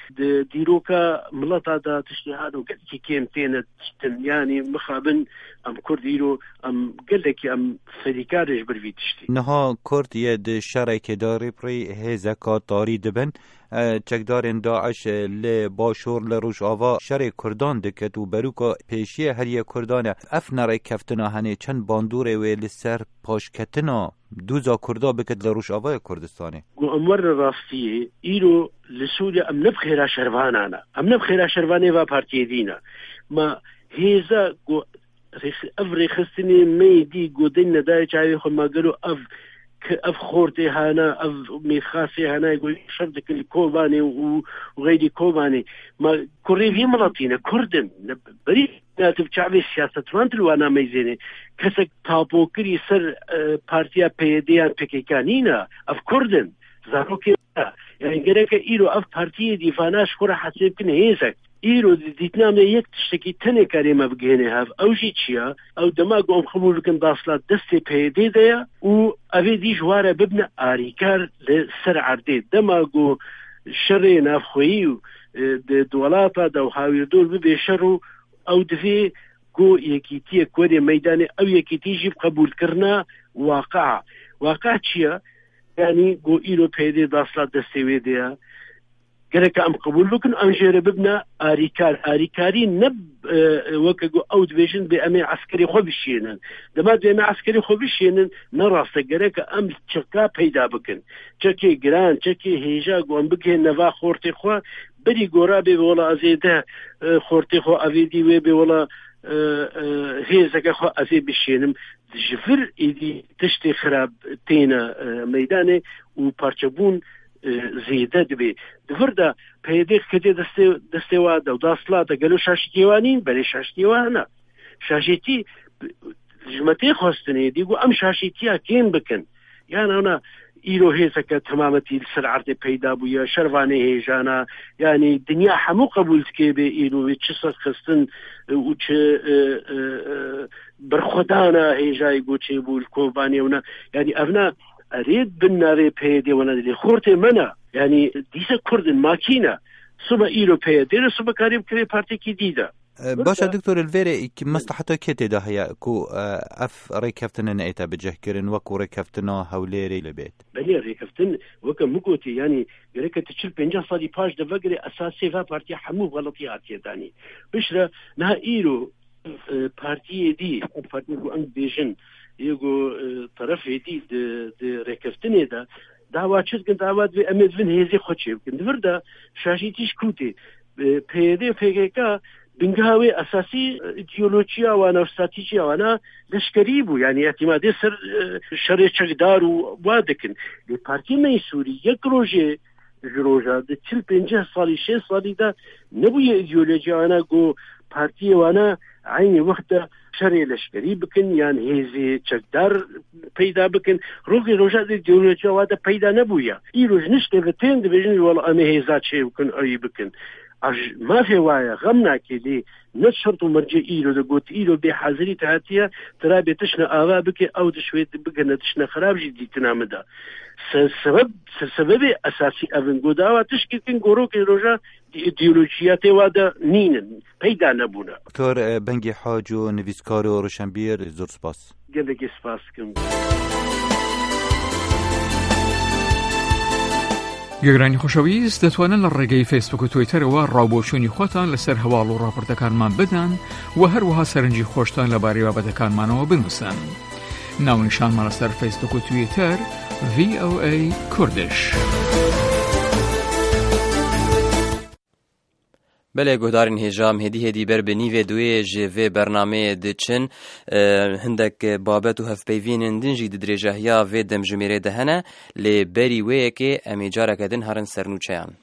ديروكا ملطا دا تشتي حالو قلتي كيم تينا تشتن يعني مخابن ام كرد ايرو ام قلتك ام فديكارج برفي تشتي نها كرد يد شرك داري بري هزكا طاري دبن چکدارن داعش ل باشور ل روجاوا شر کردان دکت و بروکا پیشی هر کردان اف نره کفتنا هنه چند باندوره و لسر پاشکتنا دوزا کردا بکت ل روجاوا کردستانه گو امور راستیه ایرو لسوریا ام نبخیرا شروانانا ام نبخیرا شروانه و پارتی دینا ما هیزا گو اف رخصتنی میدی گو دین ندای چاوی خود ما گلو اف اف خورتي هانا اف ميخاسي هانا يقول شردك الكوباني وغيري كوباني ما كوريفي ملطينة كردن بريد ناتف شعبي سياسة وانتلو انا ميزيني كسك تابوكري سر بارتيا بيديان بكيكانينا اف كردن زاروكي يعني قريكا ايرو اف بارتيا ديفاناش كورا حسيب كن هيزك ایرو دیتنام یک تشتکی تنه کاریم بگهنه هاف اوجی چیا او دماغ ام خبر کن داخلات دستی پیدا دیا و اوی دی جواره ببن آریکار لسر عرضه دماغو شر نافخویی و دولاتا دو هاویر دول ببی شرو او دفی گو یکیتی کوری میدان او یکیتی جیب قبول کرنا واقع واقع چیا یعنی گو ایرو پیدا داخلات دستی وی دیا قالك أم قبول لكن أنجر ببنا آريكار آريكاري نب اه وكجو أود فيجن بأمي عسكري خبشينن دما بأمي عسكري خبشينن نراسة قالك أم تشكا بيدا بكن تشكي جران تشكي هيجا قوم بكه نفا خورتي خوا بدي قرابي ولا أزيده اه خورتي خوا أفيدي ويبي ولا اه اه هيزا خوا أزي بشينم جفر إيدي تشتي خراب تينا اه ميداني وبارتشبون زیده دبی دفردا پیدیخ کدی دسته دسته وادا و داستلاتا گلو شاشتیوانین بله شاشتیوانا شاشتی جمعتی خواستنی دیگو ام شاشتی ها کیم بکن یعنی اونا ایرو هیسا که تمامتی سر عرض پیدا بویا شروانه هیجانا یعنی دنیا همو قبولت که به ایرو و چه سد خستن و چه برخودانا هیجای گو چه بول کوبانی اونا یعنی اونا أريد بالناري بيدي ونادي خورتي منا يعني ديسا كردن ماكينة سوبا إيرو بيدي سوبا كاريب كري بارتي كديدة باشا دكتور الفيري مصلحته كتي ده هي كو اف ريكفتنا نايتا بجه كرن وكو ريكفتنا هوليري لبيت بلي ريكفتن وكا مكوتي يعني ريكا تشل بنجا صادي باش ده فقري أساسي فا بارتي حمو غلطي عاتي داني بشرا نها إيرو بارتي دي بارتي كو أنك بيجن يقو طرف دي د ركفتني دا دعوات شد كن دعوات في امد فين هيزي خوتشي كن دفردا شاشيتيش كوتي بيدي فيكا بنغاوي اساسي ايديولوجيا وانا استراتيجيا وانا لشكريبو يعني اعتمادي سر شرع چقدار وادكن البارتي ميسوري يكروجي جروجا د تل پنجه سالي شش سالي دا نبوي ايديولوجيا وانا جو بارتي وانا عيني وقت شرع لشکری بکن یعنی هیزی چقدر پیدا بکن روزی روزا دی دیولوژی وادا پیدا نبویا ای روز نشته و تین دیویژن ولی آمی هیزا چه بکن آیی بکن اج ما في وايا غمنا كذي نشرط مرجع إيرو دقوت إيرو بحاضري تهاتيا ترى بتشنا آغا بك أو دشويت بكنا تشنا خراب جدي تنامدا سبب سبب أساسي أبن قداوا تشكي كن قروك روجا إيديولوجيات وادا نينن بيدا نبونا دكتور بنجي حاجو نفيسكارو روشنبير زور سپاس گلگی سپاس کن گەگرانی خۆشەویست دەتوانن لە ڕێگەی فیسبوک و تویتەرەوە ڕاوبۆچوونی خۆتان لەسەر هەواڵ و ڕاپۆرتەکانمان بدەن و هەروەها سەرنجی خۆشتان لەبارەی بابەتەکانمانەوە بنووسن. ناونیشانمان لەسەر فیسبوک و تویتەر ڤی ئۆ ئەی کوردش. بله گهدارین هجام هدی هدی بر بنیو دوی جوی برنامه دچن هندک بابت و هف پیوین دنجی درجهیا و دم جمیره دهنه لی بری وی که امیجاره کدن هرن سرنوچیان.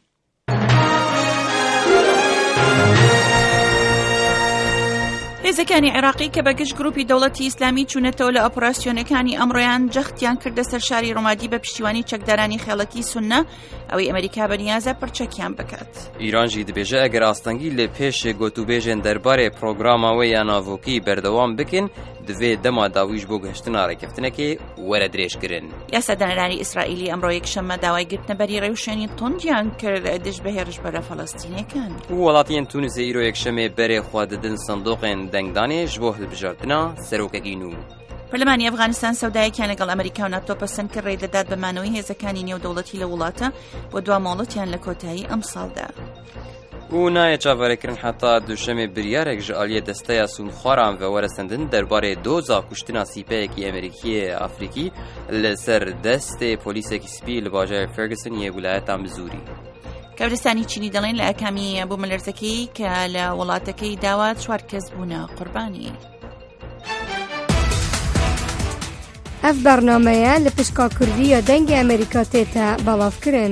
هێزەکانی عێراقی کە بە گشت گروپی دەوڵەتی ئیسلامی چوونەتەوە لە ئۆپراسیۆنەکانی ئەمڕۆیان جەختیان کردە سەر شاری ڕۆمادی بە پشتیوانی چەکدارانی خێڵەتی سونە ئەوەی ئەمریکا بەنیازە پڕچەکیان بکات. ئیرانژی دەبێژە ئەگەر ئاستەنگی لە پێش گوتوبێژێن دەربارەی پرۆگرامەوەی یان ناڤۆکی بەردەوام بکن divê dema dawî ji bo gihiştina rêkeftinekê were dirêjkirin. Yasadanerانی ئیسرائیلی ئەمڕۆ یەکشەممە داوای گرتنەبەری ڕێوشێنی تۆندیان کرد دژ بە هێرشبەرە فەڵەستینیەکان. وڵاتیان تونسê îro yekşemê berê xwe didin sindoqên dengdanê ji bo hilbijartina serokekî nû. پەرلەمانی ئەفغانستان سەودایەکیان لەگەڵ ئەمریکا و ناتۆ پەسەند کرد ڕێدەدات بەمانەوەی هێزەکانی نێودەوڵەتی لە وڵاتە بۆ دوا مۆڵەتیان لە کۆتایی ئەم ساڵدا. و نایە چاوەڕێکردن حتا دووشەمێ بریارێک ji aliyê desteya sûnxwaran ve weresandin derbarê doza kuştina sîpeyekî Amerîkiyê Afrikî li ser destê polîsekî spî li bajarê Ferguson yê wilayeta Missouri. کەبرستانی چینی دەڵێن لە ئەکامی بوومەلەرزەکەی کە لە وڵاتەکەی داوا چوار کەس بوونە قوربانی. ئەف بەرنامەیە لە پشکا کوردیە دەنگی ئەمریکا تێتە بەڵاوکردن.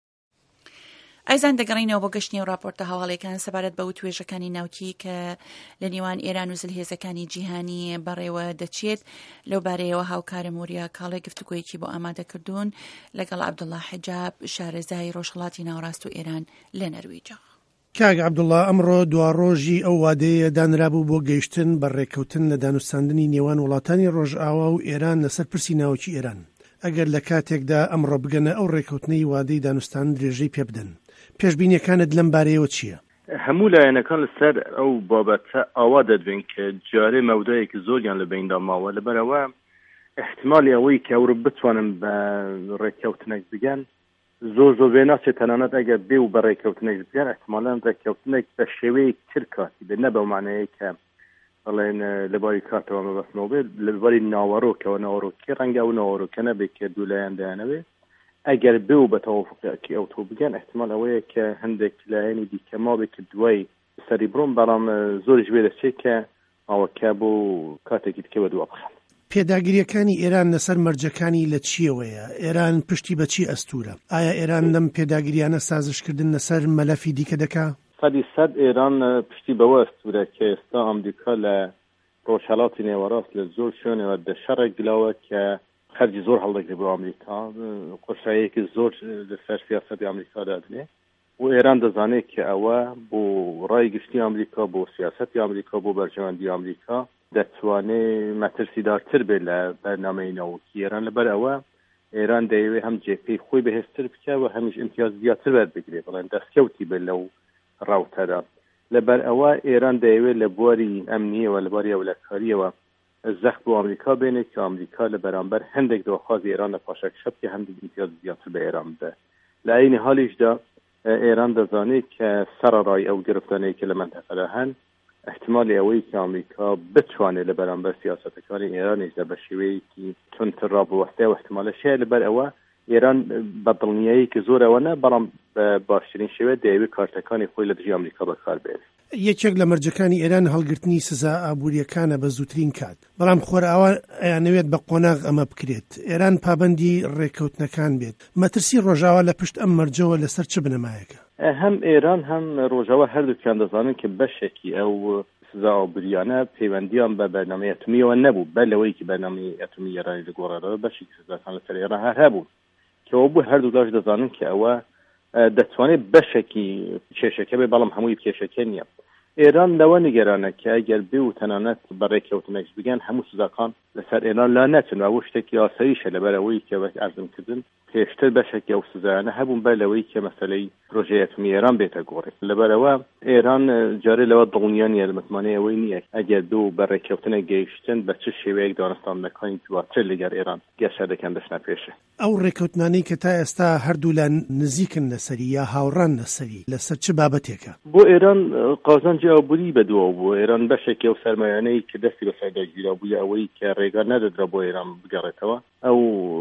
ئایزان دەگەڕینەوە بۆ گەشتنی و راپۆرتە هەواڵەکان سەبارەت بە وتوێژەکانی ناوکی کە لە نێوان ئێران و زلهێزەکانی جیهانی بەڕێوە دەچێت لەو بارەیەوە هاوکارم وریە کاڵێ گفتوگۆیەکی بۆ ئامادەکردوون لەگەڵ عەبدوڵڵا حجاب شارەزای ڕۆژهەڵاتی ناوەڕاست و ئێران لە نەرویجە. کاگ عەبدوڵڵا ئەمڕۆ دواڕۆژی ئەو وادەیە دانرابوو بۆ گەیشتن بە ڕێکەوتن لە دانوستاندنی نێوان وڵاتانی ڕۆژئاوا و ئێران لەسەر پرسی ناوکی ئێران. ئەگەر لە کاتێکدا ئەمڕۆ بگەنە ئەو ڕێکەوتنەی وادەی دانوستان درێژەی پێ بدەن پێشبینیەکانت لەم بارەیەوە چییە؟ هەموو لایەنەکان لەسەر ئەو بابەتە ئاوا دەدوێن کە جارێ مەودایەکی زۆریان لە بیندا ماوە لەبەرەوە احتیمالی ئەوەی کە ئەوڕ بتوانن بە ڕێکەوتنێک بگەن زۆر زۆر بێ ناچێت تەنانەت ئەگەر بێ و بە ڕێکەوتنێک بگەن احتیمالان ڕێکەوتنێک بە شێوەیەک تر کاتی بێت نە بەو مانەیە کە بەڵێن لەباری کاتەوە مەبەستنەوە بێت لەباری ناوەڕۆکەوە ناوەڕۆکی ڕەنگە ئەو ناوەڕۆکە نەبێت کە دوو لایەن دایانەوێت ئەگەر بێ و بە تەوافقی ئەو تۆ بگەن احتیمال ئەوەیە کە هەندێک لایەنی دیکە ماڵێک کە دوای سەری بڕۆم بەڵام زۆریش بێ دەچێت کە ماوەکە بۆ کاتێکی دیکە بە دووە بخەن. پێداگیریەکانی ئێران لەسەر مەرجەکانی لە چیەوەیە؟ ئێران پشتی بە چی ئەستورە؟ ئایا ئێران لەم پێداگیریانە سازشکردن لەسەر مەلەفی دیکە دەکا؟ سەدی سەد ئێران پشتی بەوە ئەستورە کە ئێستا ئەمریکا لە ڕۆژهەڵاتی نێوەڕاست لە زۆر شوێنەوە دەشەڕێک گلاوە کە خەرجی زۆر هەڵدەگرێت بۆ ئەمریکا قۆشایەکی زۆر لەسەر سیاسەتی ئەمریکا دادنێ و ئێران دەزانێت کە ئەوە بۆ ڕای گشتی ئەمریکا بۆ سیاسەتی ئەمریکا بۆ بەرژەوەندی ئەمریکا دەتوانێت مەترسیدارتر بێت لە بەرنامەی ناوکی ئێران لەبەر ئەوە ئێران دەیەوێت هەم جێپەی خۆی بەهێزتر بکە و هەمیش ئیمتیاز زیاتر وەربگرێت بەڵێن دەستکەوتی بێت لەو ڕاوتەدا لەبەر ئەوە ئێران دەیەوێت لە بواری ئەمنیەوە لە بواری هەولەرکاریەوە زەخت بۆ ئەمریکا بێنێت کە ئەمریکا لە بەرامبەر هەندێک دۆخوازی ئێران لە پاشەکشەب کە هەندێک ئیمتیاز زیاتر بە ئێران بدە. لە عینی حالیشدا ئێران دەزانێت کە سەرەڕای ئەو گرفتانەیە کە لە مەنتەقەدا هەن احتیمالی ئەوەی کە ئەمریکا بتوانێت لە بەرامبەر سیاسەتەکانی ئێرانیشدا بە شێوەیەکی تونتر ڕابوەستێ و احتیمالەشەیە لەبەر ئەوە ئێران بە دڵنیاییەکی زۆر ئەوەنە بەڵام بە باشترین شێوە دەیەوێت کارتەکانی خۆی لە دژی ئەمریکا بەکاربێت. یەکێک لە مەرجەکانی ئێران هەڵگرتنی سزا ئابوووریەکانە بە زووترین کات بەڵام خۆرئاوا ئەیانەوێت بە قۆناغ ئەمە بکرێت. ئێران پابەندی ڕێکەوتنەکان بێت. مەترسی ڕۆژاوا لە پشت ئەم مەرجەوە لەسەر چ بنەمایەکە؟ هەم ئێران هەم ڕۆژاوا هەردووکیان دەزانن کە بەشێکی ئەو سزا ئابوووریانە پەیوەندیان بە بەرنامەی ئەتۆمیەوە نەبوو بە لەوەیەکی بەرنامەی ئەتۆمی ئێرانی لەگۆڕێتەوە بەشێکی سزاکان لەسەر ئێران هەر هەبوو کەەوە بوو هەردوو لاش دەزانن کە ئەوە دەتوانێت بەشێکی کێشەکە بێ بەڵام هەمووی کێشەکە نییە. ئێران لەوە نیگەرانە کە ئەگەر بێ و تەنانەت بە ڕێکەوتنێک بگەن هەموو سزاکان لەسەر ئێران لا نەچن و شتێکی ئاساییشە لەبەر ئەوەی کە ئەرزمکردن پێشتر بەشێکی ئەو سزایانە هەبوون بەر لەوەی کە مەسەلەی پرۆژەی ئەتۆمی ئێران بێتە گۆڕێت. لەبەرەوە ئێران جارێ لەوە دڵنیا نیە لە متمانەی ئەوەی نییە ئەگەر بێ و بە ڕێکەوتنێک گەیشتن بە چ شێوەیەک دانوستاندنەکانی دواتر لەگەر ئێران گەشە دەکەن دەچنە پێشە. ئەو ڕێکەوتنانەی کە تا ئێستا هەردوو لە نزیکن لەسەری یا هاوڕان لەسەری لەسەر چ بابەتێکە؟ بۆ ئێران قازانجی ئابووری بەدووە بوو. ئێران بەشێکی ئەو سەرمایانەی کە دەستی بە سەردەگیرا بووە ئەوەی کە ڕێگا نەدەدرا بۆ ئێران بگەڕێتەوە ئەو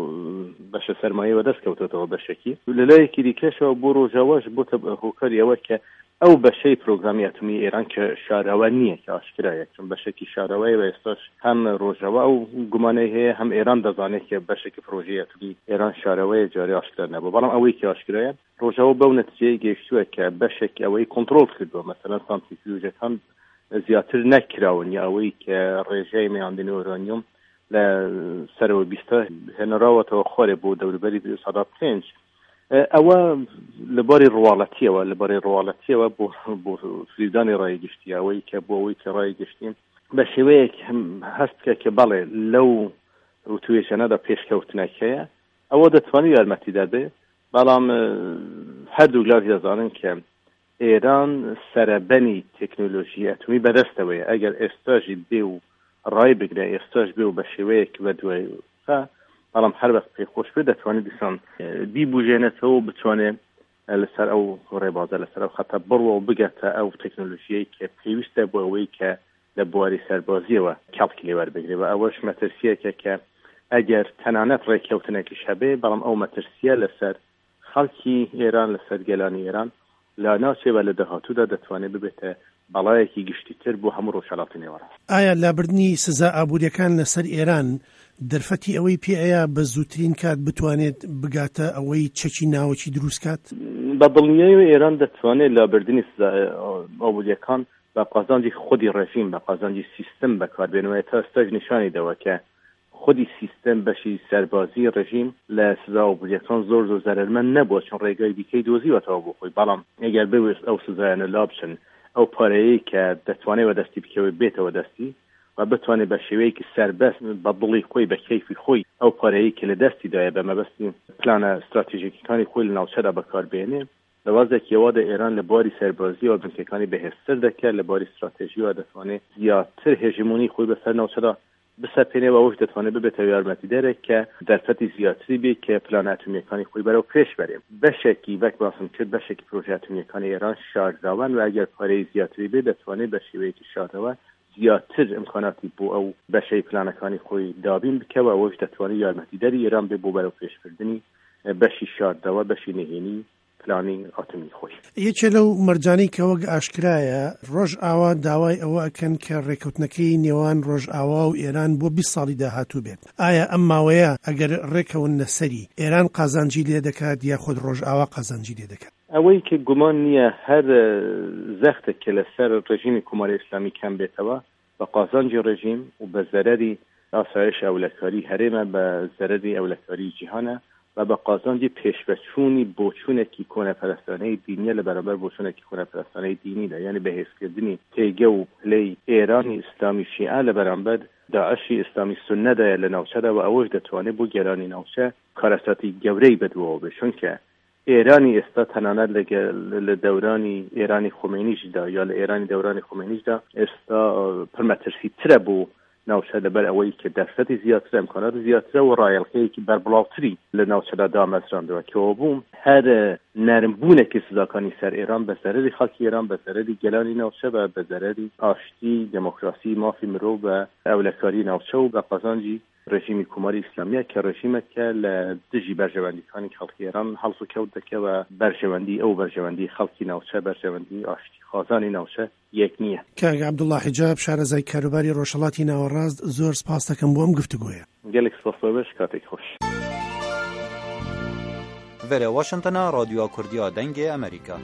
بەشە سەرمایەوە دەست کەوتێتەوە بەشێکی لەلایەکی دیکەشەوە بۆ ڕۆژاواش بۆتە هۆکاری ئەوە کە ئەو بەشەی پرۆگرامی ئەتۆمی ئێران کە شاراوە نییە کە ئاشکرایە چون بەشێکی شاراوەیە بە ئێستاش هەم ڕۆژاوا ئەو گومانەی هەیە هەم ئێران دەزانێت کە بەشێکی پرۆژەی ئەتۆمی ئێران شاراوەیە جارێ ئاشکرا نەبوو بەڵام ئەوەی کە ئاشکرایە ڕۆژاوا بەو نەتیجەی گەیشتووە کە بەشێک ئەوەی کۆنتڕۆل کردووە مەسەلەن سانتریفیوژەکان زیاتر نەکراون یا ئەوەی کە ڕێژەی میاندنی ئۆرانیوم لە سەرەوە بیستە هێنەراوەتەوە خۆرێ بۆ دەوروبەری سەدا پێنج ئەوە لەباری ڕواڵەتیەوە لەباری ڕواڵەتیەوە بۆ بۆ فریدانی ڕایگەشتیەوەی کە بۆ ئەوەی کە ڕایگەشتیم بە شێوەیەک هەستکە کە بەڵێ لەو توێژەنەدا پێشکەوتنەکەیە ئەوە دەتوانێت یارمەتیدا بێ بەڵام هەردوو لار دەزانن کە ئێران سەرەبەنی تەکنۆلۆژی ئەتۆمی بەدەستەوەیە ئەگەر ئێستاژی بێ و ڕای بگرێ ئێستاژ بێ و بە شێوەیەک بە دوای بەڵام هەر وەخت پێخۆش بێ دەتوانێت دیسان بیبوژێنێتەوە بتوانێت لەسەر ئەو ڕێبازە لەسەر ئەو خەتە بڕوە و بگاتە ئەو تەکنۆلۆژیەی کە پێویستە بۆ ئەوەی کە لە بواری سەربازیەوە کاڵکی لێوەر بگرێ و ئەوەش مەترسیەکە کە ئەگەر تەنانەت ڕێککەوتنێکیش هەبێ بەڵام ئەو مەترسیە لەسەر خەڵکی ئێران لەسەر گەلانی ئێران لا ناچێوە لە داهاتوودا دەتوانێت ببێتە بەڵایەکی گشتیتر بۆ هەموو ڕۆژهەڵاتی نێوەڕاست. ئایا لابردنی سزا ئابوووریەکان لەسەر ئێران دەرفەتی ئەوەی پێەیە بە زووترین کات بتوانێت بگاتە ئەوەی چەکی ناوەکی دروستکات؟ بە دڵنیایی ئێران دەتوانێت لابردنی سزا ئابوووریەکان بە قازانجی خودی ڕێژیم بە قازانجی سیستم بەکاربێنەوەی تا ئێستاش نیشانی دەوە کە خودی سیستم بەشی سەربازی ڕژیم لە سزا ئابوووریەکان زۆر زۆر زەرمەند نەبووە چون ڕێگای دیکەی دۆزیوەتەوە بۆ خۆی بەڵام ئەگەر بوێست ئەو سزایانە لابچن ئەو پارەیەی کە دەتوانێت وەدەستی بکەوێت بێتەوە دەستی و بتوانێت بە شێوەیەکی سەربەست بە دڵی خۆی بە کەیفی خۆی ئەو پارەیەی کە لە دەستی دایە بە مەبەستی پلانە استراتیژیکەکانی خۆی لە ناوچەدا بەکاربێنێ لەوازێکیەوەدا ئێران لە بواری سەربازی و بنکەکانی بەهێزتر دەکات لە بواری استراتێژیەوە دەتوانێت زیاتر هێژمونی خۆی بەسەر ناوچەدا بسەپێنێەوە ئەوش دەتوانێت ببێتە یارمەتیدەرێک کە دەرفەتی زیاتری بێت کە پلانە ئەتۆمیەکانی خۆی بەرەو پێش بەرێ بەشێکی بەک باسم کرد بەشێکی پرۆژە ئەتۆمیەکانی ئێران شارداوان و ئەگەر پارەی زیاتری بێت دەتوانێت بە شێوەیەکی شاردەوە زیاتر ئیمکاناتی بۆ ئەو بەشەی پلانەکانی خۆی دابین بکەوە ئەوش دەتوانێت یارمەتیدەری ئێران بێ بۆ بەرەو پێشبردننی بەشی شاردەوە بەشی نهێنی پلانی ئاتمی خۆی. یەکێ لەو مەرجانەی کە وەک ئاشکرایە ڕۆژ ئاوا داوای ئەوە ئەکەن کە ڕێکەوتنەکەی نێوان ڕۆژ ئاوا و ئێران بۆ بیست ساڵی داهاتوو بێت. ئایا ئەم ماوەیە ئەگەر ڕێکەونە سەری ئێران قازانجی لێ دەکات یا خۆت ڕۆژ ئاوا قازانجی لێ دەکات؟ ئەوەی کە گومان نییە هەر زەختێک کە لەسەر ڕژیمی کۆماری ئیسلامی کەم بێتەوە بە قازانجی ڕژیم و بە زەرەری ئاسایش ئەولەکاری هەرێمە بە زەرەری ئەولەکاری جیهانە و بە قازانجی پێشبەچوونی بۆچوونێکی کۆنەپەرستانەی دینیە لە بەرامبەر بۆچوونێکی کۆنەپەرستانەی دینیدا یعنی بەهێزکردنی تێگە و پلەی ئێرانی ئیسلامی شیعە لە بەرامبەر داعشی ئیسلامی سونەدایە لە ناوچەدا و ئەوەش دەتوانێت بۆ گەرانی ناوچە کارەساتی گەورەی بەدوەوە بێ چونکە ئێرانی ئێستا تەنانەت لە دەورانی ئێرانی خۆمینیشدا یا لە ئێرانی دەورانی خۆمینیشدا ئێستا پڕمەترسی ترە بۆ ناوچە لەبەر ئەوەی کە دەرفەتی زیاتر ئەمکانات زیاترە و ڕایەڵقەیەکی بەربڵاوتری لە ناوچەدا دامەزراندەوە کەەوە بووم هەر نەرمبوونێکی سزاکانی سەر ئێران بە زەرەری خەڵکی ئێران بە زەرەری گەلانی ناوچە بە بە زەرەری ئاشتی دموکراسی مافی مرۆڤ بە ئەولەکاری ناوچە و بە قازانجی ڕژیمی کۆماری ئیسلامیە کە ڕژیمێکە لە دژی بەرژەوەندیەکانی خەڵکی ئێران هەڵس و کەوت دەکەوە بەرژەوەندی ئەو بەرژەوەندی خەڵکی ناوچە بەرژەوەندی ئاشتی خازانی ناوچە یەک نییە. کاک عەبدوڵڵا حیجاب شارەزای کاروباری ڕۆژهەڵاتی ناوەڕاست زۆر سپاس دەکەم بۆ ئەم گفتوگۆیە. گەلێک سپاس بەش کاتێک خۆش. ڤێرە واشنتنە رادیۆ کوردیە دەنگی ئەمریکا.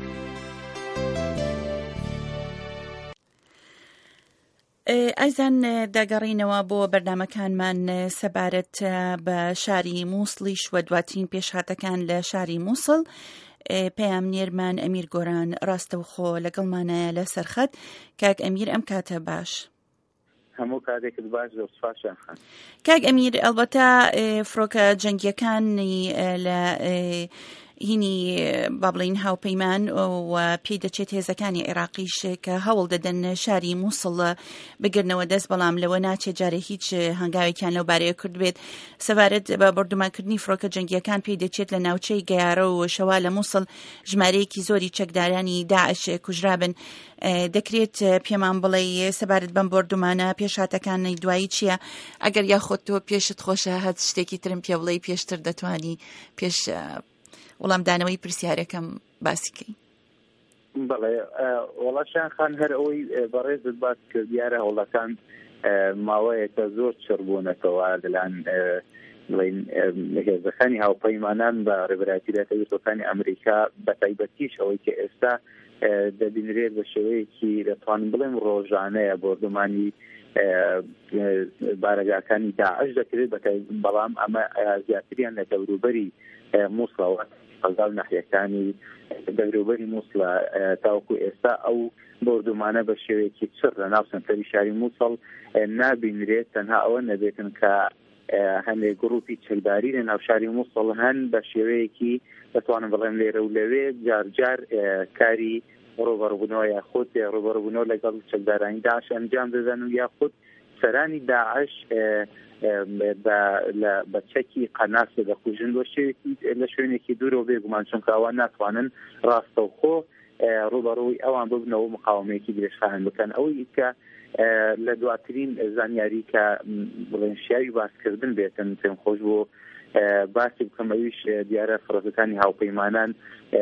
ئەیزان دەگەڕینەوە بۆ بەردامەکانمان سەبارەت بە شاری مووسڵیش و دواترین پێشهاتەکان لە شاری مووسڵ. پەیامنێرمان ئەمیر گۆران ڕاستەوخۆ لەگەڵمانایە لە سەرخەت. کاک ئەمیر ئەم کاتە باش. هەموو کاتێکت باش زۆر سپاسیان خان. کاک ئەمیر ئەلبەتە فڕۆکە جەنگیەکانی لە هینی با بڵین هاوپەیمان و پێی دەچێت هێزەکانی عێراقیش کە هەوڵ دەدەن شاری مووسڵ بگرنەوە دەست بەڵام لەوە ناچێت جارێ هیچ هەنگاوێکیان لەو بارەیە کرد بێت سەبارەت بە بەردومانکردنی فڕۆکە جەنگیەکان پێی دەچێت لە ناوچەی گەیارە و شەوا لە مووسڵ ژمارەیەکی زۆری چەکدارانی داعش کوژرابن. دەکرێت پێمان بڵێ سەبارەت بەم بەردومانە پێشهاتەکانی دوایی چییە؟ ئەگەر یاخۆت تۆ پێشت خۆشە هەت شتێکی ترم پێ بڵێ پێشتر دەتوانی پێش وەڵامدانەوەی پرسیارەکەم باسیکەی. بەڵێ وەڵاشیان خان هەر ئەوەی بەڕێزت باس کرد دیارە هەوڵەکان ماوەیەکە زۆر چڕبوونەتەوە لەلایەن بڵین هێزەکانی هاوپەیمانان بە ڕێبەرایەتی دادگایەکانی ئەمریکا بە تایبەتیش ئەوەی کە ئێستا دەبینرێت بە شێوەیەکی دەتوانین بڵێم ڕۆژانەیە بۆردەمانی بارەگاکانی داعش دەکرێت بەڵام ئەمە زیاتریان لە دەوروبەری مووسڵەوە قەزاڵ ناحیەکانی دەوروبەری مووسڵە تاوەکو ئێستا ئەو بۆردومانە بە شێوەیەکی چڕ لە ناو سنتەری شاری مووسڵ نابینرێت تەنها ئەوە نەبێتن کە هەندێک گروپی چەکداری لە ناو شاری مووسڵ هەن بە شێوەیەکی دەتوانم بڵێم لێرە و لەوێ جار جار کاری ڕۆبەڕبوونەوە یاخود ڕۆبەڕبوونەوە لەگەڵ چەکدارانی داعش ئەنجام دەدەن و یاخود سەرانی داعش بە چەکی قەناس دەخوژن بۆ شێوێکی لە شوێنێکی دوورەوە بێگومان چونکە ئەوان ناتوانن ڕاستەوخۆ ڕوبەڕووی ئەوان ببنەوە مقاومەیەکی درێژخایەن بکەن ئەوەی کە لە دواترین زانیاری کە بڵێن شیاوی باسکردن بێتن پێم خۆش بۆ باسی بکەم ئەویش دیارە فڕۆکەکانی هاوپەیمانان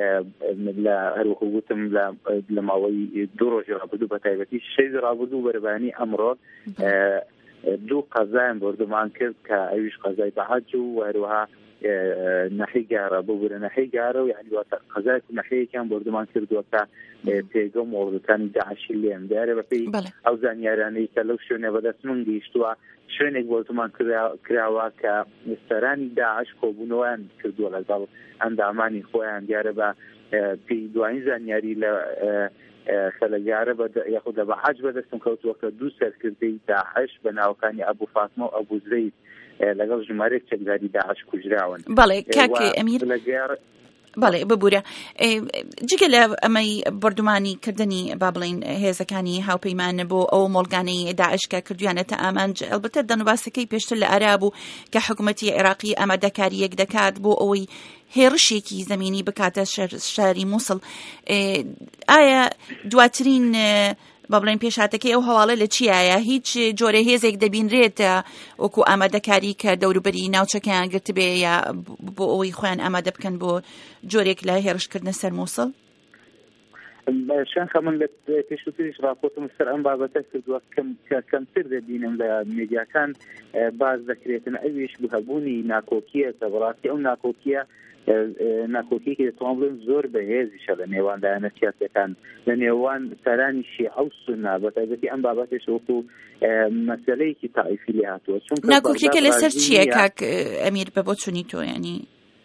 لە هەروەکو گوتم لە ماوەی دوو ڕۆژی ڕابردوو بە تایبەتی شەی ڕابردوو بەرەبانی ئەمڕۆ دوو قەزایان بۆردەمان کرد کە ئەویش قەزای بەحەج و هەروەها نەحی گارە بۆ بورە نەحی گارە و یعنی قەزای نەحیەکیان بۆردەمان کردووە کە پێگە و مۆڵەکانی داعشی لێم دیارە بەپێی ئەو زانیارانەی کە لەو شوێنە بەدەست من گەیشتووە شوێنێک بۆردەمان کراوە کە سەرانی داعش کۆبوونەوەیان کردووە لەگەڵ ئەندامانی خۆیان دیارە بە پێی دوایین زانیاری لە خەلەگارە یاخود لە بەحەج بەدەستم کەوتووە کە دوو سەرکردەی داعش بە ناوەکانی ئەبوو فاتمە و ئەبوو زەید لەگەڵ ژمارەیەک چەکداری داعش کوژراون. بەڵێ کاکێ ئەمیر بەڵێ ببوورە جگە لە ئەمەی بردومانی کردنی با بڵین هێزەکانی هاوپەیمانە بۆ ئەو مۆڵگانەی داعشکە کردویانەتە ئامانج ئەلبەتە دەنوباسەکەی پێشتر لە عەراب و کە حکوومەتی عێراقی ئامادەکاریەک دەکات بۆ ئەوەی هێرشێکی زەمینی بکاتە شاری مووسڵ ئایا دواترین با بڵێن پێشاتەکەی ئەو هەواڵە لە چیایە هیچ جۆرە هێزێک دەبینرێتە وەکو ئامادەکاری کە دەوروبەری ناوچەکەیان گرت بێ یا بۆ ئەوەی خۆیان ئامادە بکەن بۆ جۆرێک لە هێرشکردنە سەر مووسڵ؟ شان خەمن لە پێشووتریش راپۆرتم سەر ئەم بابەتە کردووە کەمتر دەبینم لە میدیاکان باز دەکرێتن ئەویش بهەبوونی ناکۆکیە کە بەڕاستی ئەو ناکۆکیە ناکۆکیەکی دەتوان بڵێن زۆر بەهێزیشە لە نێوان لایەنە سیاسەکان لە نێوان سەرانی شیعە و سوننا بە تایبەتی ئەم بابەتێش وەکو مەسەلەیەکی تائیفی لێ هاتووە. ناکۆکیەکە لەسەر چییە کاک ئەمیر بە بۆ چوونی تۆ ینی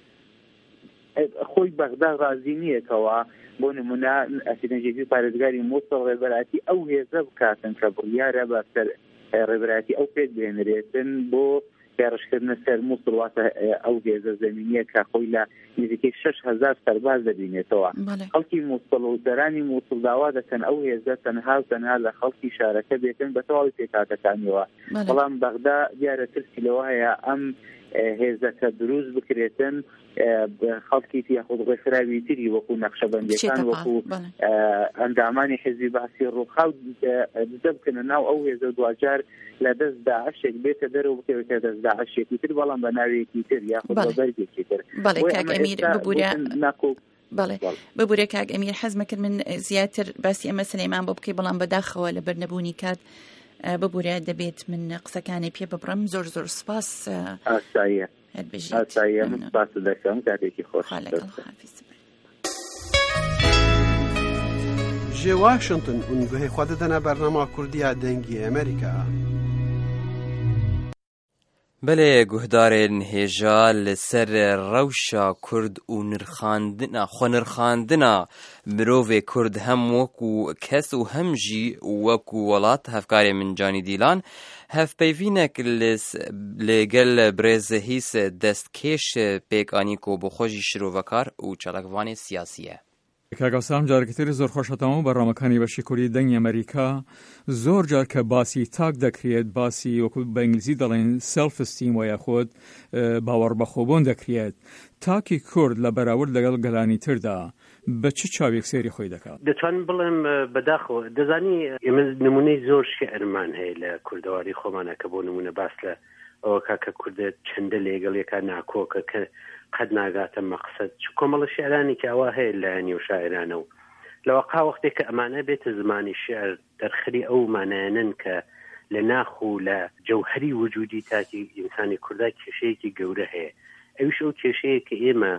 خۆی بەغدا ڕازی نییەکەوە بۆ نمونە ئەسیدەنجێتی پارێزگاری مووسڵ ڕێبەراتی ئەو هێزە بکاتن کە بڕیارە بە سەر ڕێبەراتی ئەو پێک بێنرێتن بۆ پێڕشکردنە سەر مووسڵ واتە ئەو هێزە زەمینیە کە خۆی لە نزیکەی شەش هەزار سەرباز دەبینێتەوە. خەڵکی مووسڵ و دەرانی مووسڵ داوا دەکەن ئەو هێزە تەنها و تەنها لە خەڵکی شارەکە بێتن بە تەواوی پێکاتەکانیەوە بەڵام بەغدا دیارە ترسی لەوە هەیە ئەم هێزەکە دروست بکرێتن خەڵکی یاخود ڕێکخراوی تری وەکو نەخشەبەندیەکان وەکو ئەندامانی حیزبی باسی ڕووخاو دەبکەنە ناو ئەو هێزە دوجار لە دەست داعشێک بێتە دەرەوە بکەوێتە دەست داعشێکی تر بەڵام بە ناوێکی تر یاخود بە بەرگێکی تر. بەڵێ کاک ئەمیر ببوورە بەڵێ ببوورە کاک ئەمیر حەزمە کرد من زیاتر باسی ئەمە سلەیمان بۆ بکەی بەڵام بەداخەوە لە بەرنەبوونی کات ببوورە دەبێت من قسەکانی پێ ببڕم. زۆر زۆر سپاس. ئاساییە ئاساییە من سپاس دەکەم کاتێکی خۆش. ji Washington û guhê xwe didine bernama Kurdiya dengê Amerîka. بەلێ گوهدارên هێژا لەسەر ڕەوشا کورد û nirxandina xwe nirxandina mirovê Kurd hem wekû kes û hem jî wekû welat hevkarê min Canî Dîlan hevpeyvînek lêgel birêz hîs destkêş pêk anî ku bi xwe jî şirovekar û çalakvanê siyasî ye. کاگەسام جارێکتری زۆر خۆشەتەوە بەڕامەکانی بەشی کوردی دەنگی ئەمریکا زۆر جار کە باسی تاک دەکرێت باسی وەکو بە ئینگلیزی دەڵێن سێلف ئستیم و یاخود باوەڕ بەخۆبوون دەکرێت تاکی کورد لە بەراورد لەگەڵ گەلانی تردا بە چ چاوێک سێری خۆی دەکات؟ دەتوانم بڵێم بەداخەوە دەزانی ئێمە نمونەی زۆر شێعرمان هەیە لە کوردەواری خۆمانە کە بۆ نمونە باس لە ئەوە کاکە کوردە چەندە لێگەڵیەکە ناکۆکە کە قەت ناگاتە مەقسەد کۆمەڵە شێعرانی کە ئەوە هەیە لایەنی و شاعرانە و لەوەقا وەختێک کە ئەمانە بێتە زمانی شێعر دەرخری ئەو مانایەنن کە لە ناخ و لە جەوهەری وجودی تاکی ئینسانی کوردە کێشەیەکی گەورە هەیە ئەویش ئەو کێشەیە کە ئێمە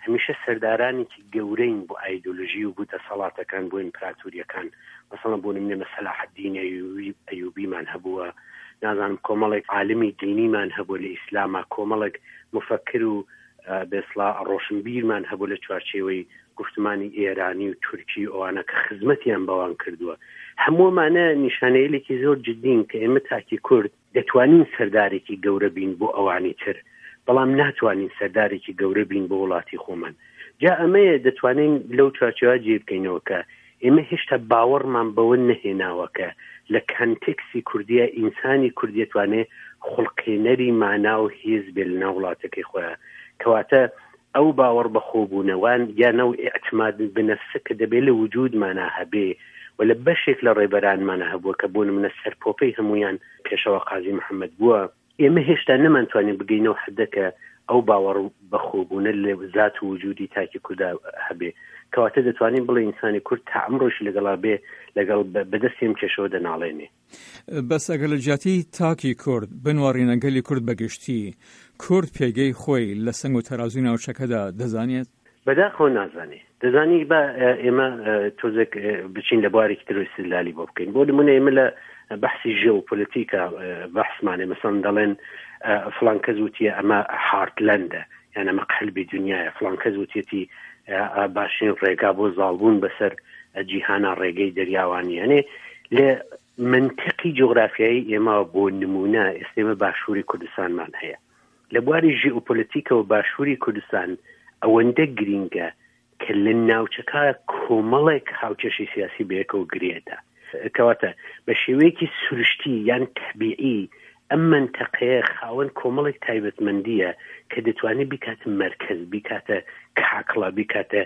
هەمیشە سەردارانێکی گەورەین بۆ ئایدۆلۆژی و بوو دەسەڵاتەکان بۆ ئیمپراتوریەکان مەسەڵەن بۆ نمونە سەلاحەددین ئەیوبیمان هەبووە نازانم کۆمەڵێک عالمی دینیمان هەبوو لە ئیسلاما کۆمەڵێک مفەکر و بێسڵا ڕۆشنبیرمان هەبوو لە چوارچێوەی گفتمانی ئێرانی و تورکی ئەوانە کە خزمەتیان بەوان کردووە هەموومانە نیشانەیەکی زۆر جدین کە ئێمە تاکی کورد دەتوانین سەردارێکی گەورە بین بۆ ئەوانی تر بەڵام ناتوانین سەردارێکی گەورە بین بۆ وڵاتی خۆمان جا ئەمەیە دەتوانین لەو چوارچێوە جێ بکەینەوە کە ئێمە هێشتا باوەڕمان بەوە نەهێناوە کە لە کانتێکسی کوردیە ئینسانی کوردی توانێ خوڵقێنەری مانا و هێز بێ لە ناو وڵاتەکەی خۆیان کەواتە ئەو باوەڕ بەخۆبوونەوان یانەوە ئێعتماد بنەفسە کە دەبێت لە وجودمانە هەبێ و لە بەشێک لە ڕێبەرانمانە هەبووە کە بۆ نمونە سەرپۆپەی هەمویان پێشەوە قازی محەممەد بووە ئێمە هێشتا نەمانتوانین بگەینەوە حدەکە ئەو باوەڕ بەخۆبوونە لە زات و وجودی تاکی کووردا هەبێ کەواتە دەتوانین بڵێ ئینسانی کورد تا ئەمڕۆش لەگەڵا بێ لەگەڵ بەدەستیم کێشەوە دەناڵێنێ بەس ئەگەر لە جیاتی تاکی کورد بنوارینە گەلی کورد بەگشتی کورد پێگەی خۆی لە سنگ و تەرازوی ناوچەکەدا دەزانێت بەداخۆ نازانێ دەزانی بە ئێمە تۆزێک بچین لە بوارێکی تر استدلالی بۆ بکەین بۆ نمونە ئێمە لە بەحسی ژێوپۆلیتیکە بەحسمانێ مەسەڵەن دەڵێن فڵان کەس وتیە ئەمە هارتلەندە یان ئەمە قەلبی دنیایە فڵان کەس وتێتی باشین ڕێگا بۆ زاڵبوون بەسەر جیهانە ڕێگەی دەریاوانی یانێ لە منطقی جغرافیایی ئێمە بۆ نمونە ئێستێمە باشووری کوردستانمان هەیە لە بواری ژێوپۆلیتیکە و باشووری کوردستان ئەوەندە گرینگە کە لە ناوچەکە کۆمەڵێک هاوچەشی سیاسی بەیەکەوە گرێتە کەواتە بە شێوەیەکی سروشتی یان تەبیعی ئەم منتەقەیە خاوەن کۆمەڵێک تایبەتمەندیە کە دەتوانێت بیکاتە مەرکەز بیکاتە کاکڵە بیکاتە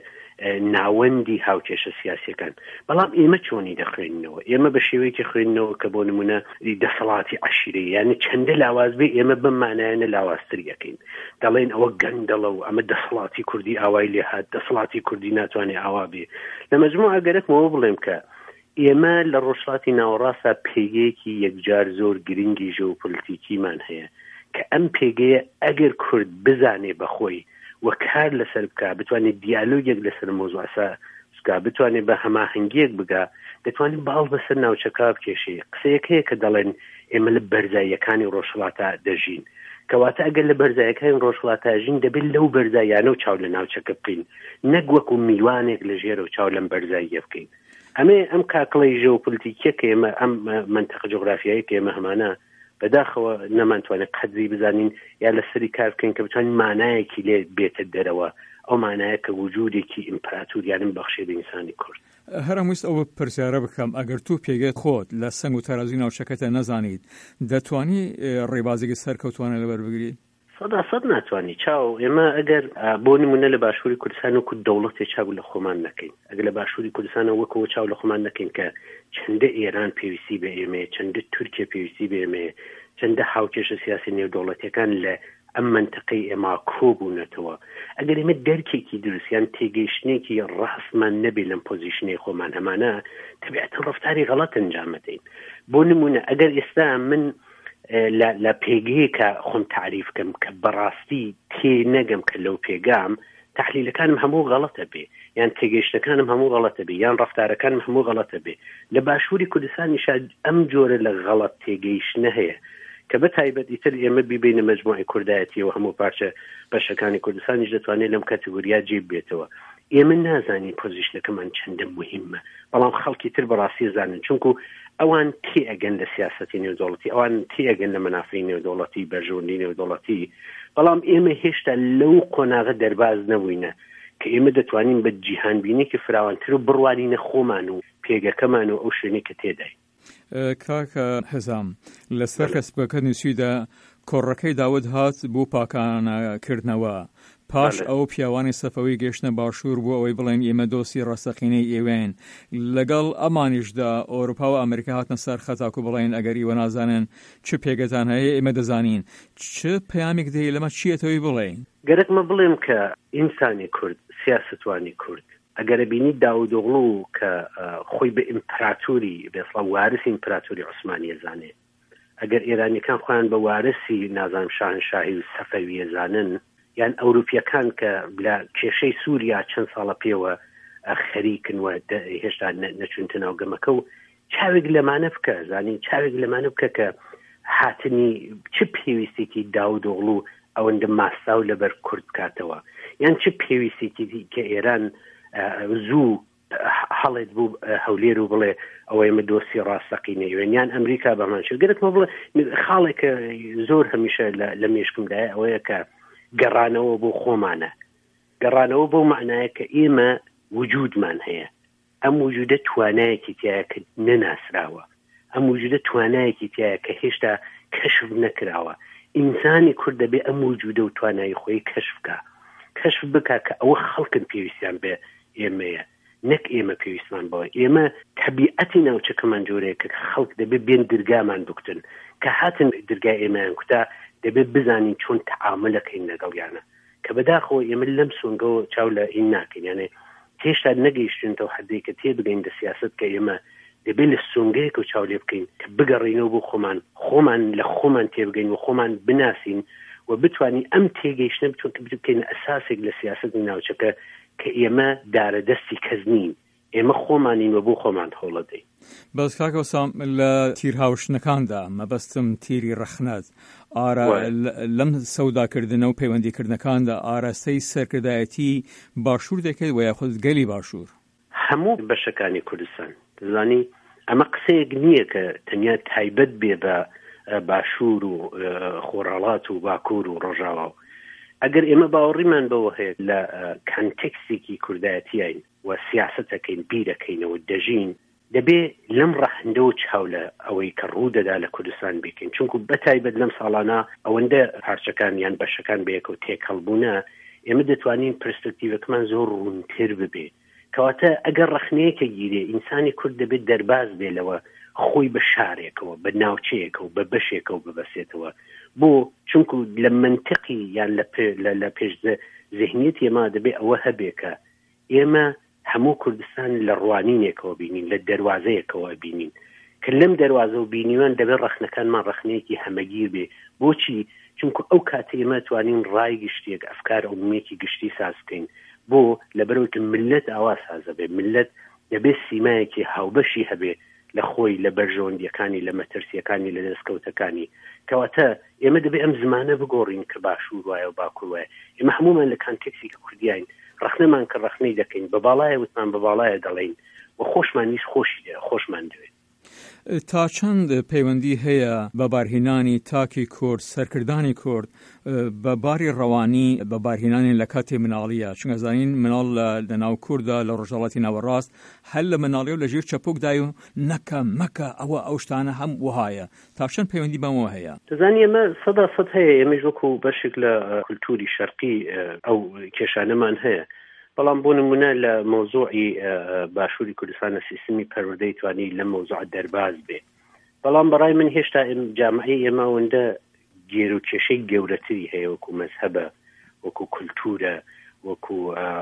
ناوەندی هاوکێشە سیاسیەکان بەڵام ئێمە چۆنی دەخوێنینەوە ئێمە بە شێوەیەکی خوێندنەوە کە بۆ نمونە دەسەڵاتی عەشیرەیە یعنی چەندە لاواز بێ ئێمە بمانایانە لاوازتر یەکەین دەڵێن ئەوە گەندەڵە و ئەمە دەسەڵاتی کوردی ئاوای لێ هات دەسەڵاتی کوردی ناتوانێت ئاوا بێ لە مەجموع ئەگەرەکمەوە بڵێم کە ئێمە لە ڕۆژهەڵاتی ناوەڕاستە پێگەیەکی یەکجار زۆر گرنگی ژێوپۆلیتیکیمان هەیە کە ئەم پێگەیە ئەگەر کورد بزانێ بەخۆی و کار لەسەر بکە بتوانێت دیالۆگێک لەسەر مۆزوعسا بکە بتوانێت بە هەماهەنگیەک بگا دەتوانێت باڵ بەسەر ناوچەکە بکێشێ قسەیەک هەیە کە دەڵێن ئێمە لە بەرزاییەکانی ڕۆژهەڵاتە دەژین کەواتە ئەگەر لە بەرزایەکانی ڕۆژهەڵاتە ژین دەبێت لەو بەرزاییانە و چاو لە ناوچەکە بکەین نەک وەکو میوانێک لە ژێرە و چاو لەم بەرزاییە بکەین ئەمێ ئەم کاکڵی ژێوپۆلیتیکیە کە ئێمە ئەم منتەقە جغرافیایی کە ئێمە هەمانە بەداخەوە نەمانتوانێت قەدری بزانین یا لەسەری کار بکەین کە بتوانین مانایەکی لێ بێتە دەرەوە ئەو مانایە کە وجودێکی ئیمپراتوریانم بەخشێ بە ئینسانی کورد هەرمویست ئەوە پرسیارە بکەم ئەگەر تو پێگەت خۆت لە سنگ و تەرازوی ناوچەکەتە نەزانیت دەتوانی ڕێبازێکی سەرکەوتوانە لەبەر بگریت سەدا سەد ناتوانانی چاو ئێمە ئەگەر بۆ نمونە لە باشووری کوردستان وەکو دەوڵەتێ چاو لە خۆمان نەکەین ئەگەر لە باشووری کوردستانە وەکو چاو لە خۆمان نەکەین کە چەندە ئێران پێویستی بە ئێمە چەندە تورکیا پێویستی بە ئێمە چەندە هاوکێشە سیاسی نێودەوڵەتیەکان لە ئەم منتەقەی ئێمە کۆبوونەتەوە ئەگەر ئێمە دەرکێکی دروستیان تێگەیشتنێکی ڕاستمان نەبێ لەم پۆزیشنەی خۆمان هەمانە تەبیعەتەن ڕەفتاری غەڵەت ئەنجام دەدەین بۆ نمونە ئەگەر ئێستا من لە پێگەیەکە خۆم تعریف بکەم کە بەڕاستی تێ نەگەم کە لەو پێگام تحلیلەکانم هەموو غەڵەتە بێ یان تێگەیشتەکانم هەموو غەڵەتە بێ یان ڕەفتارەکانم هەموو غەڵەتە بێ لە باشووری کوردستانیش ئەم جۆرە لە غەڵەت تێگەیشتنە هەیە کە بە تایبەت ئیتر ئێمە بیبینە مەجموعی کوردایەتی و هەموو پارچە بەشەکانی کوردستانیش دەتوانێت لەم کاتگۆریا جێب بێتەوە ئێمە نازانین پۆزیشنەکەمان چەندە مهمە بەڵام خەڵکی تر بەڕاستی زانن چونکو ئەوان تی ئەگەن لە سیاسەتی نێودەوڵەتی ئەوان تی ئەگەن لە مەنافعی نێودەوڵەتی بەرژەوەندی نێودەوڵەتی بەڵام ئێمە هێشتا لەو قۆناغە دەرباز نەبووینە کە ئێمە دەتوانین بە جیهانبینێکی فراوانتر و بڕوانینە خۆمان و پێگەکەمان و ئەو شوێنی کە تێدای کاکە هەزام لەسەر فێسبووکە نووسیدا کۆڕەکەی داود هات بۆ پاکانەکردنەوە پاش ئەو پیاوانی سەفەوی گەشتنە باشوور بوو ئەوەی بڵێن ئێمە دۆسی ڕاستەقینەی ئێوێن لەگەڵ ئەمانیشدا ئەوروپا و ئەمریکا هاتنە سەر خەتاکو بڵێن ئەگەر ئێوە نازانن چ پێگەتان هەیە ئێمە دەزانین چ پەیامێک دەی لەمە چیەتەوەی بڵێن گەرەکمە بڵێم کە ئینسانی کورد سیاستوانی کورد ئەگەرە بینی داودۆغڵو کە خۆی بە ئیمپراتوری بێسڵە وارسی ئیمپراتوری عوسمانی زانێ ئەگەر ئێرانیەکان خۆیان بە وارسی نازانم شاهنشاهی و سەفەوی زانن یان ئەوروپیەکان کە لە کێشەی سووریا چەند ساڵە پێوە خەریکن و هێشتا نەچونتە ناو گەمەکە و چاوێک لەمانە بکە زانی چاوێک لەمانە بکە کە هاتنی چ پێویستێکی داودۆڵ و ئەوەندە ماساو لەبەر کورد کاتەوە یان چ پێویستێکی کە ئێران زوو هەڵێت بوو هەولێر و بڵێ ئەوەی ئێمە دۆسی ڕاستەقینەوێن یان ئەمریکا بەمانشە گرتمە بڵێ خاڵێکە زۆر هەمیشە لە مێشکمدایە ئەوەیە کە گەڕانەوە بۆ خۆمانە گەڕانەوە بۆ معنایە کە ئێمە وجودمان هەیە ئەم وجودە توانایەکی تایە کە نەناسراوە ئەم وجودە توانایەکی تایە کە هێشتا کەشف نەکراوە ئینسانی کورد دەبێ ئەم وجودە و توانایی خۆی کەشف بکە کەشف بکە کە ئەوە خەڵکن پێویستیان بێ ئێمەیە نەک ئێمە پێویستمان بەوە ئێمە تەبیعەتی ناوچەکەمان جۆرەیە کە خەڵک دەبێ بێن دەرگامان بکتن کە هاتن دەرگای ئێمەیان کوتا دەبێت بزانین چۆن تەعاملەکەین لەگەڵیانە کە بەداخەوە ئێمە لەم سۆنگەوە چاو لە ئین ناکەین یانێ هێشتا نەگەیشتنەوە حدەی کە تێبگەین لە سیاست کە ئێمە دەبێت لە سۆنگەیەک و چاو لێ بکەین کە بگەڕینەوە بۆ خۆمان خۆمان لە خۆمان تێبگەین و خۆمان بناسین و بتوانین ئەم تێگەیشتنە بتوان بکەین ئەساسێک لە سیاستی ناوچەکە کە ئێمە دارە دەستی کەس نین ئێمە خۆمانین و بۆ خۆمان هەوڵە دەین. بەس کاکە سام لە تیر هاوشنەکاندا مەبەستم تیری ڕەخنەت ئارە لەم سەوداکردنە و پەیوەندیکردنەکاندا ئاراستەی سەرکردایەتی باشوور دەکەیت و یاخود گەلی باشوور هەموو بەشەکانی کوردستان دەزانی ئەمە قسەیەک نییە کە تەنیا تایبەت بێ بە باشوور و خۆڕاڵات و باکوور و ڕۆژاوا و ئەگەر ئێمە باوەڕیمان بەوە هەیە لە کانتێکسێکی کوردایەتیین و سیاسەتەکەین بیرەکەینەوە دەژین دەبێ لەم ڕەحندە و چاو لە ئەوەی کە ڕوودەدا لە کوردستان بکەین چونکو بەتایبەت لەم ساڵانە ئەوەندە پارچەکان یان بەشەکان بەیەک و تێکەڵبوونە ئێمە دەتوانین پرسپێکتیڤەکەمان زۆر ڕوونتر ببێ کەواتە ئەگەر ڕەخنەیەکە گیرێ ئینسانی کورد دەبێت دەرباز بێ لەوە خۆی بە شارێکەوە بە ناوچەیەکەوە بە بەشێکەوە ببەسێتەوە بۆ چونکو لە منطقی یان لە پێش ذهنیت ئێمە دەبێ ئەوە هەبێکە ئێمە هەموو کوردستان لە ڕوانینێکەوە بینین لە دەواازەیەکەوە بینین کە لەم دەواازە و بینیوان دەبێت ڕەخنەکانمان ڕەخنەیەکی هەمەگیر بێ بۆچی چونکو ئەو کاتە ئێمە توانین ڕای گشتێک ئەفکار ئەومیەکی گشتی ساز بکەین بۆ لەبەرەوەی ملت ئاوا سازە بێ ملت دەبێت سیمایەکی هاوبەشی هەبێ لە خۆی لە بەرژەوەندیەکانی لە مەترسیەکانی لە دەستکەوتەکانی کەواتە ئێمە دەبێت ئەم زمانە بگۆڕین کە باشوور وایە و باکوور وایە ئێمە هەمومان لە کانتێکسی کە کوردیین ڕەخنەمان کە ڕەخنەی دەکەین بە باڵایە وتمان بە باڵایە دەڵێن و خۆشمان نیست خۆشی خۆشمان دەوێت تا چەند پەیوەندی هەیە بە بارهێنانی تاکی کورد سەرکردانی کورد بە باری ڕەوانی بە بارهێنانی لە کاتی مناڵیە چونکە زانین مناڵ لە ناو کووردا لە ڕۆژهەڵاتی ناوەڕاست هەر لە مناڵی و لە ژێر چەپۆکدای و نەکە مەکە ئەوە ئەو شتانە هەم وهایە تا چەند پەیوەندی بەمەوە هەیە دەزانی ئێمە سەدا سەد هەیە ئێمەش وەکو بەشێک لە کولتوری شەرقی ئەو کێشانەمان هەیە بەڵام بۆ نمونە لە مۆزوعی باشووری کوردستانە سیستمی پەروەردەی توانی لە مۆزوع دەرباز بێ بەڵام بەڕای من هێشتا جامعەی ئێمەوەندە گێر و کێشەی گەورەتری هەیە وەکو مەزهەبە وەکو کولتورە وەکو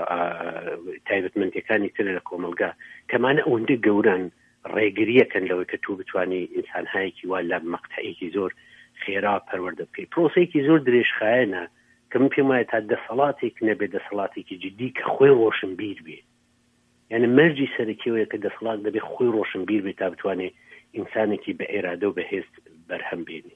تایبەتمەندیەکانی ترە لە کۆمەلگا کەمانە ئەوەندە گەوران ڕێگریەکەن لەوەی کە تو بتوانی ئینسانهایەکی وا لە مەقتەعێکی زۆر خێرا پەروەردە بکەی پرۆسەیەکی زۆر درێژخایەنە کە من پێم وایە تا دەسەڵاتێک نەبێت دەسەڵاتێکی جدی کە خۆی ڕۆشنبیر بێ یعنی مەرجی سەرەکیەوەیە کە دەسەڵات دەبێت خۆی ڕۆشنبیر بێت تا بتوانێت ئینسانێکی بە ئێرادە و بەهێست بەرهەم بێنی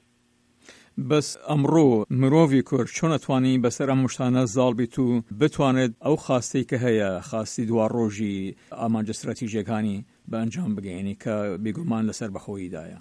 بەس ئەمڕۆ مرۆڤی کورد چۆن ئەتوانی بەسەر ئەم شتانە زاڵ بیت و بتوانێت ئەو خاستەی کە هەیە خاستی دوا ڕۆژی ئامانجە استراتیژیەکانی بە ئەنجام بگەێنی کە بێگومان لەسەر بەخۆیدایە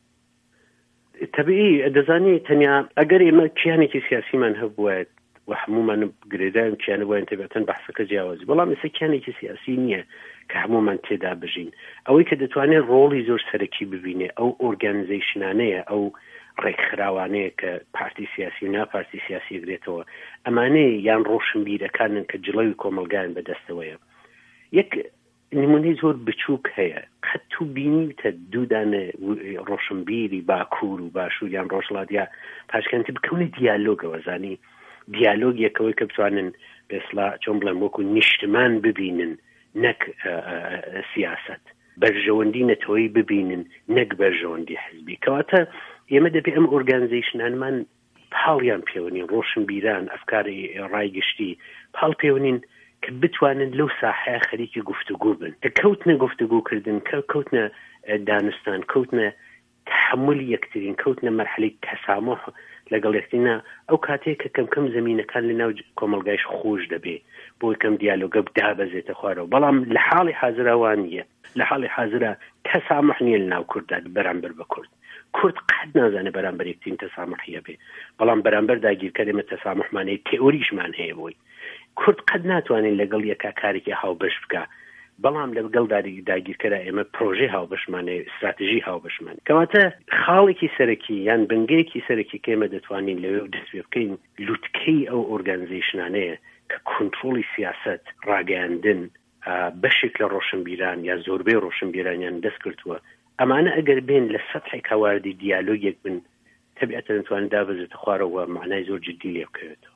طبیعی دەزانی تەنیا ئەگەر ئێمە کیانێکی سیاسیمان هەبووایەت و هەمومان گرێدایم کیانە بۆیان تەبیعەتەن بەحسەکە جیاوازی بەڵام ئێستا کیانێکی سیاسی نییە کە هەمومان تێدا بژین ئەوەی کە دەتوانێت ڕۆڵی زۆر سەرەکی ببینێ ئەو ئۆرگانیزیشنانەیە ئەو ڕێکخراوانەیە کە پارتی سیاسی و ناپارتی سیاسی گرێتەوە ئەمانەیە یان ڕۆشنبیرەکانن کە جڵەوی کۆمەلگایان بەدەستەوەیە یەک نمونەی زۆر بچووک هەیە قەت تو بینیتە دوودانە ڕۆشنبیری باکوور و باشوور یان ڕۆژڵاتیا پاشکەنتی بکەونە دیالۆگەوە زانی دیالۆگ یەکەوەی کە بتوانن بێسڵا چۆن بڵێم وەکو نیشتمان ببینن نەک سیاست بەرژەوەندی نەتەوەی ببینن نەک بەرژەوەندی حزبی کەواتە ئێمە دەبێت ئەم ئۆرگانیزیشنانمان پاڵیان پێونین ڕۆشن بیران ئەفکاری ڕایگشتی پاڵ پێونین کە بتوانن لەو ساحەیە خەریکی گفتوگو بن کە کەوتنە گفتوگوکردن کە کەوتنە دانستان کەوتنە تحمل یەکترین کەوتنە مەرحلەی تەسامح لەگەڵ یەکترینە ئەو کاتەیە کە کەم کەم زمینەکان لە ناو کۆمەلگایش خۆش دەبێ بۆ یەکەم دیالۆگە دابەزێتە خوارەوە بەڵام لە حاڵی حازراوان نیە لە حاڵی حازرا تەسامح نیە لە ناو کورددا بەرامبەر بە کورد کورد قەت نازانێت بەرامبەر یەکترین تەسامحیە بێ بەڵام بەرامبەر داگیرکە دێمە تەسامحمانەیە تێئۆریشمان هەیە بۆی کورد قەت ناتوانین لەگەڵ یەکا کارێکی هاوبەش بکە بەڵام لەگەڵ داگیرکەدا ئێمە پرۆژەی هاوبەشمانەیە استراتژی هاوبەشمان کەواتە خاڵێکی سەرەکی یان بنگەیەکی سەرەکی کە ئێمە دەتوانین لەوێ دەست پێ بکەین لوتکەی ئەو ئۆرگانیزیشنانەیە کە کۆنتڕۆڵی سیاست ڕاگەیاندن بەشێک لە ڕۆشنبیران یا زۆربەی ڕۆشنبیرانیان دەست کردووە ئەمانە ئەگەر بێن لە سەتحی کاواردی دیالۆگێک بن تەبیعەتەن دەتوانن دابەزێتە خوارەوە معنای زۆر جددی لێ بکەوێتەوە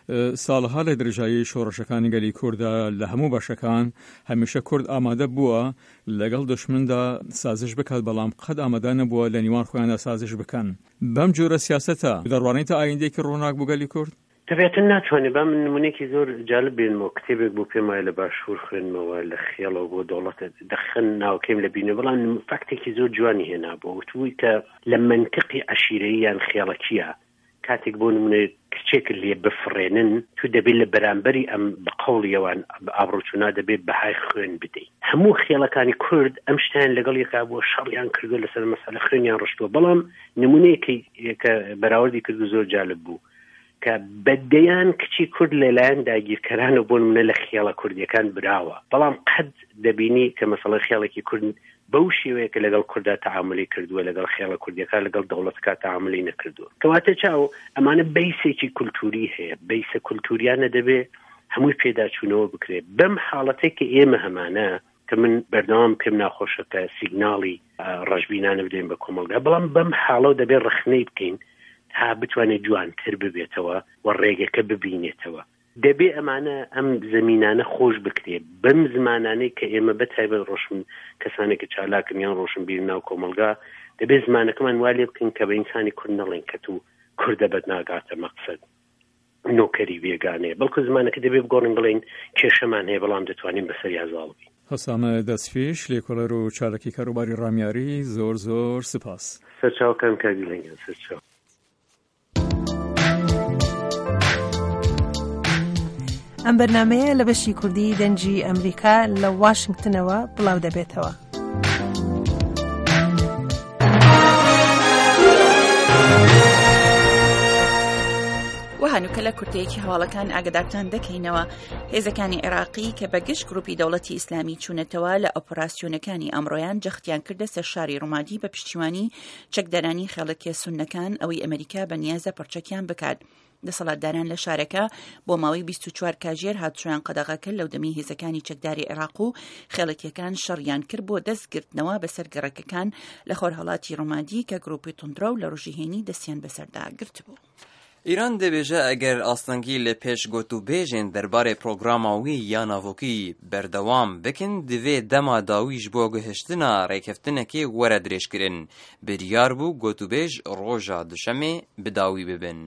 ساڵها لە درێژایی شۆڕشەکانی گەلی کووردا لە هەموو بەشەکان هەمیشە کورد ئامادە بووە لەگەڵ دشمندا سازش بکات بەڵام قەت ئامادە نەبووە لە نیوان خۆیاندا سازش بکەن بەم جۆرە سیاسەتە دەڕوانێتە ئایندێکی ڕۆناک بوو گەلی کورد تەبیعەتەن ناتوانێت با من نمونێکی زۆر جالب بێنمەوە کتێبێک بۆ پێم وایە لە باشوور خوێنمەوە لە خێڵەوە بۆ دەوڵەتە دەخن ناوکەیم لە بینێ بەڵام فاکتێکی زۆر جوانی هێنا بۆ وتووی کە لە منطقی عەشیرەیی یان خێڵەکیە کاتێک بۆ نمونێ کچێک لێ بفرێنن تو دەبێت لە بەرامبەری ئەم بە قەوڵیەوان ئابڕوچوونا دەبێت بەهای خوێن بدەیت هەموو خێڵەکانی کورد ئەم شتیان لەگەڵ یەکا بۆ شەڕیان کردو لەسەر مەسەلە خوێنیان ڕشتووە بەڵام نمونەیەکی کە بەراوردی کردو زۆر جالب بوو کە بەدەیان کچی کورد لەلایەن داگیرکەرانە بۆ نمونە لە خێڵە کوردیەکان براوە بەڵام قەت دەبینی کە مەسەڵە خێڵێکی کورد بەو شێوەیە کە لەگەڵ کووردا تەعاملی کردووە لەگەڵ خێڵە کوردیەکان لەگەڵ دەوڵەتەکە تەعاملی نەکردووە کەواتە چاو ئەمانە بەیسێکی کولتوری هەیە بەیسە کولتوریانە دەبێ هەمووی پێداچوونەوە بکرێت بەم حاڵەتێک کە ئێمە هەمانە کە من بەردەوام پێم ناخۆشە کە سیگناڵی ڕەشبینانە بدەین بە کۆمەلگا بەڵام بەم حاڵە دەبێت ڕخنەی بکەین تا بتوانێت جوانتر ببێتەوە و ڕێگەکە ببینێتەوە دەبێ ئەمانە ئەم زمینانە خۆش بکرێت بەم زمانانەی کە ئێمە بەتایبەت ڕۆشن کەسانێکی چالاکن یان ڕۆشنبیر ناو کۆمەلگا دەبێت زمانەکەمان وا لێ بکەین کە بە ئینسانی کورد نەڵێن کە تو کوردە بەدناگاتە مەقسەد نۆکەری وێگانەیە بەڵکو زمانەکە دەبێت بگۆڕین بڵێن کێشەمان هەیە بەڵام دەتوانین بەسەر یازاڵ بین هەسامە دەستفێش لێکۆڵەر و چالەکی کاروباری ڕامیاری زۆر زۆر سپاس سەرچاوەکان کاگی لەنگیان سەرچاو ئەم بەرنامەیە لە بەشی کوردی دەنگی ئەمریکا لە واشنگتنەوە بڵاو دەبێتەوە. وهانوکە لە کورتەیەکی هەواڵەکان ئاگدارتان دەکەینەوە هێزەکانی عێراقی کە بەگشت گروپی دەوڵەتی ئیسلامی چوونەتەوە لە ئۆپۆراسیۆنەکانی ئەمڕۆیان جەختیان کردە سەر شاری ڕۆمادی بە پشتیوانی چەکدارانی خێڵەکیە سوننەکان ئەوەی ئەمریکا بە نیازە پڕچەکیان بکات. دەسەڵاتداران لە شارەکە بۆ ماوەی بیست و چوار کاژێر هاتوچۆیان قەدەغەکە لەو دەمی هێزەکانی چەکداری عێراق و خێڵەکیەکان شەڕیان کرد بۆ دەستگرتنەوە بەسەر گەڕەکەکان لە خۆرهەڵاتی ڕۆمادی کە گروپی توندرە و لە ڕۆژیهێنی دەستیان بەسەردا گرت بوو. ایران دەبێژە ئەگەر ئاستەنگی لە پێش گوتوبێژێن دەربارەی پرۆگراماوی یا ناڤۆکی بەردەوام بکن دەوێ دەما داویش بۆ گەهشتنە ڕێکەفتنەکێ وەرە درێژکردن بریار بوو گوتوبێژ ڕۆژە دوشەمێ بداوی ببن.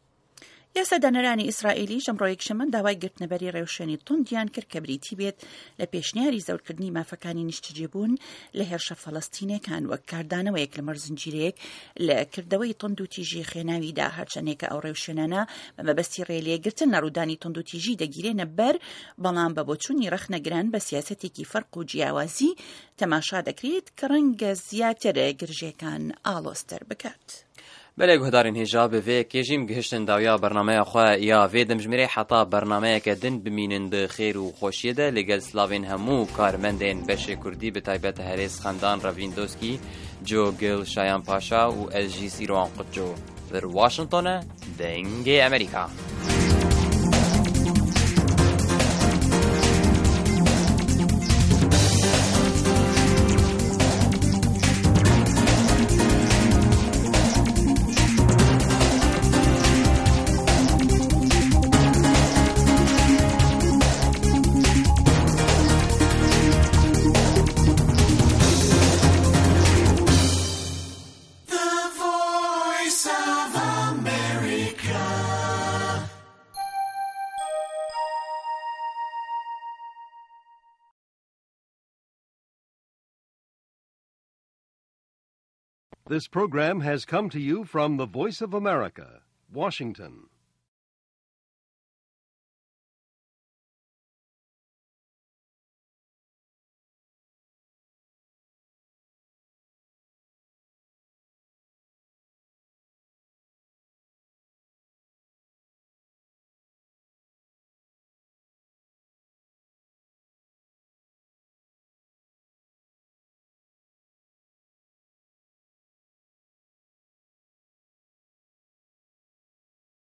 یاسادانەرانی ئیسرائیلی ژەمڕۆ یەکشەمە داوای گرتنەبەری ڕێوشێنی توندیان کرد کە بریتی بێت لە پێشنیاری زەورکردنی مافەکانی نیشتەجێبوون لە هێرشە فەڵەستینەکان وەک کاردانەوەیەک لە مەرزنجیرەیەک لە کردەوەی تند و تیژی خێناویدا هەرچەندێکە ئەو ڕێوشێنانە بە مەبەستی ڕێلێگرتن لە ڕوودانی تند و تیژی دەگیرێنە بەر بەڵام بە بۆچوونی ڕەخنەگران بە سیاسەتێکی فەرق و جیاوازی تەماشا دەکرێت کە ڕەنگە زیاتر گرژەکان ئالۆستەر بکات. بەلێ گوهدارین هێژا بەوێ کێژیم گەهشتن داویا بەرنامەیە خۆ یا وێ دەمژمێرەی حتا بەرنامەیەکە دن بمینند خێر و خۆشیەدە لەگەل سلاوین هەموو کارمەندێن بەشێ کوردی بەتایبەتە هەرێز خەندان ڕەڤیندۆسکی جۆگل شایان پاشا و ئەلژی سیروان قوتجۆ در واشنگتۆنە دەنگی ئەمریکا. Voice of America. This program has come to you from the Voice of America, Washington.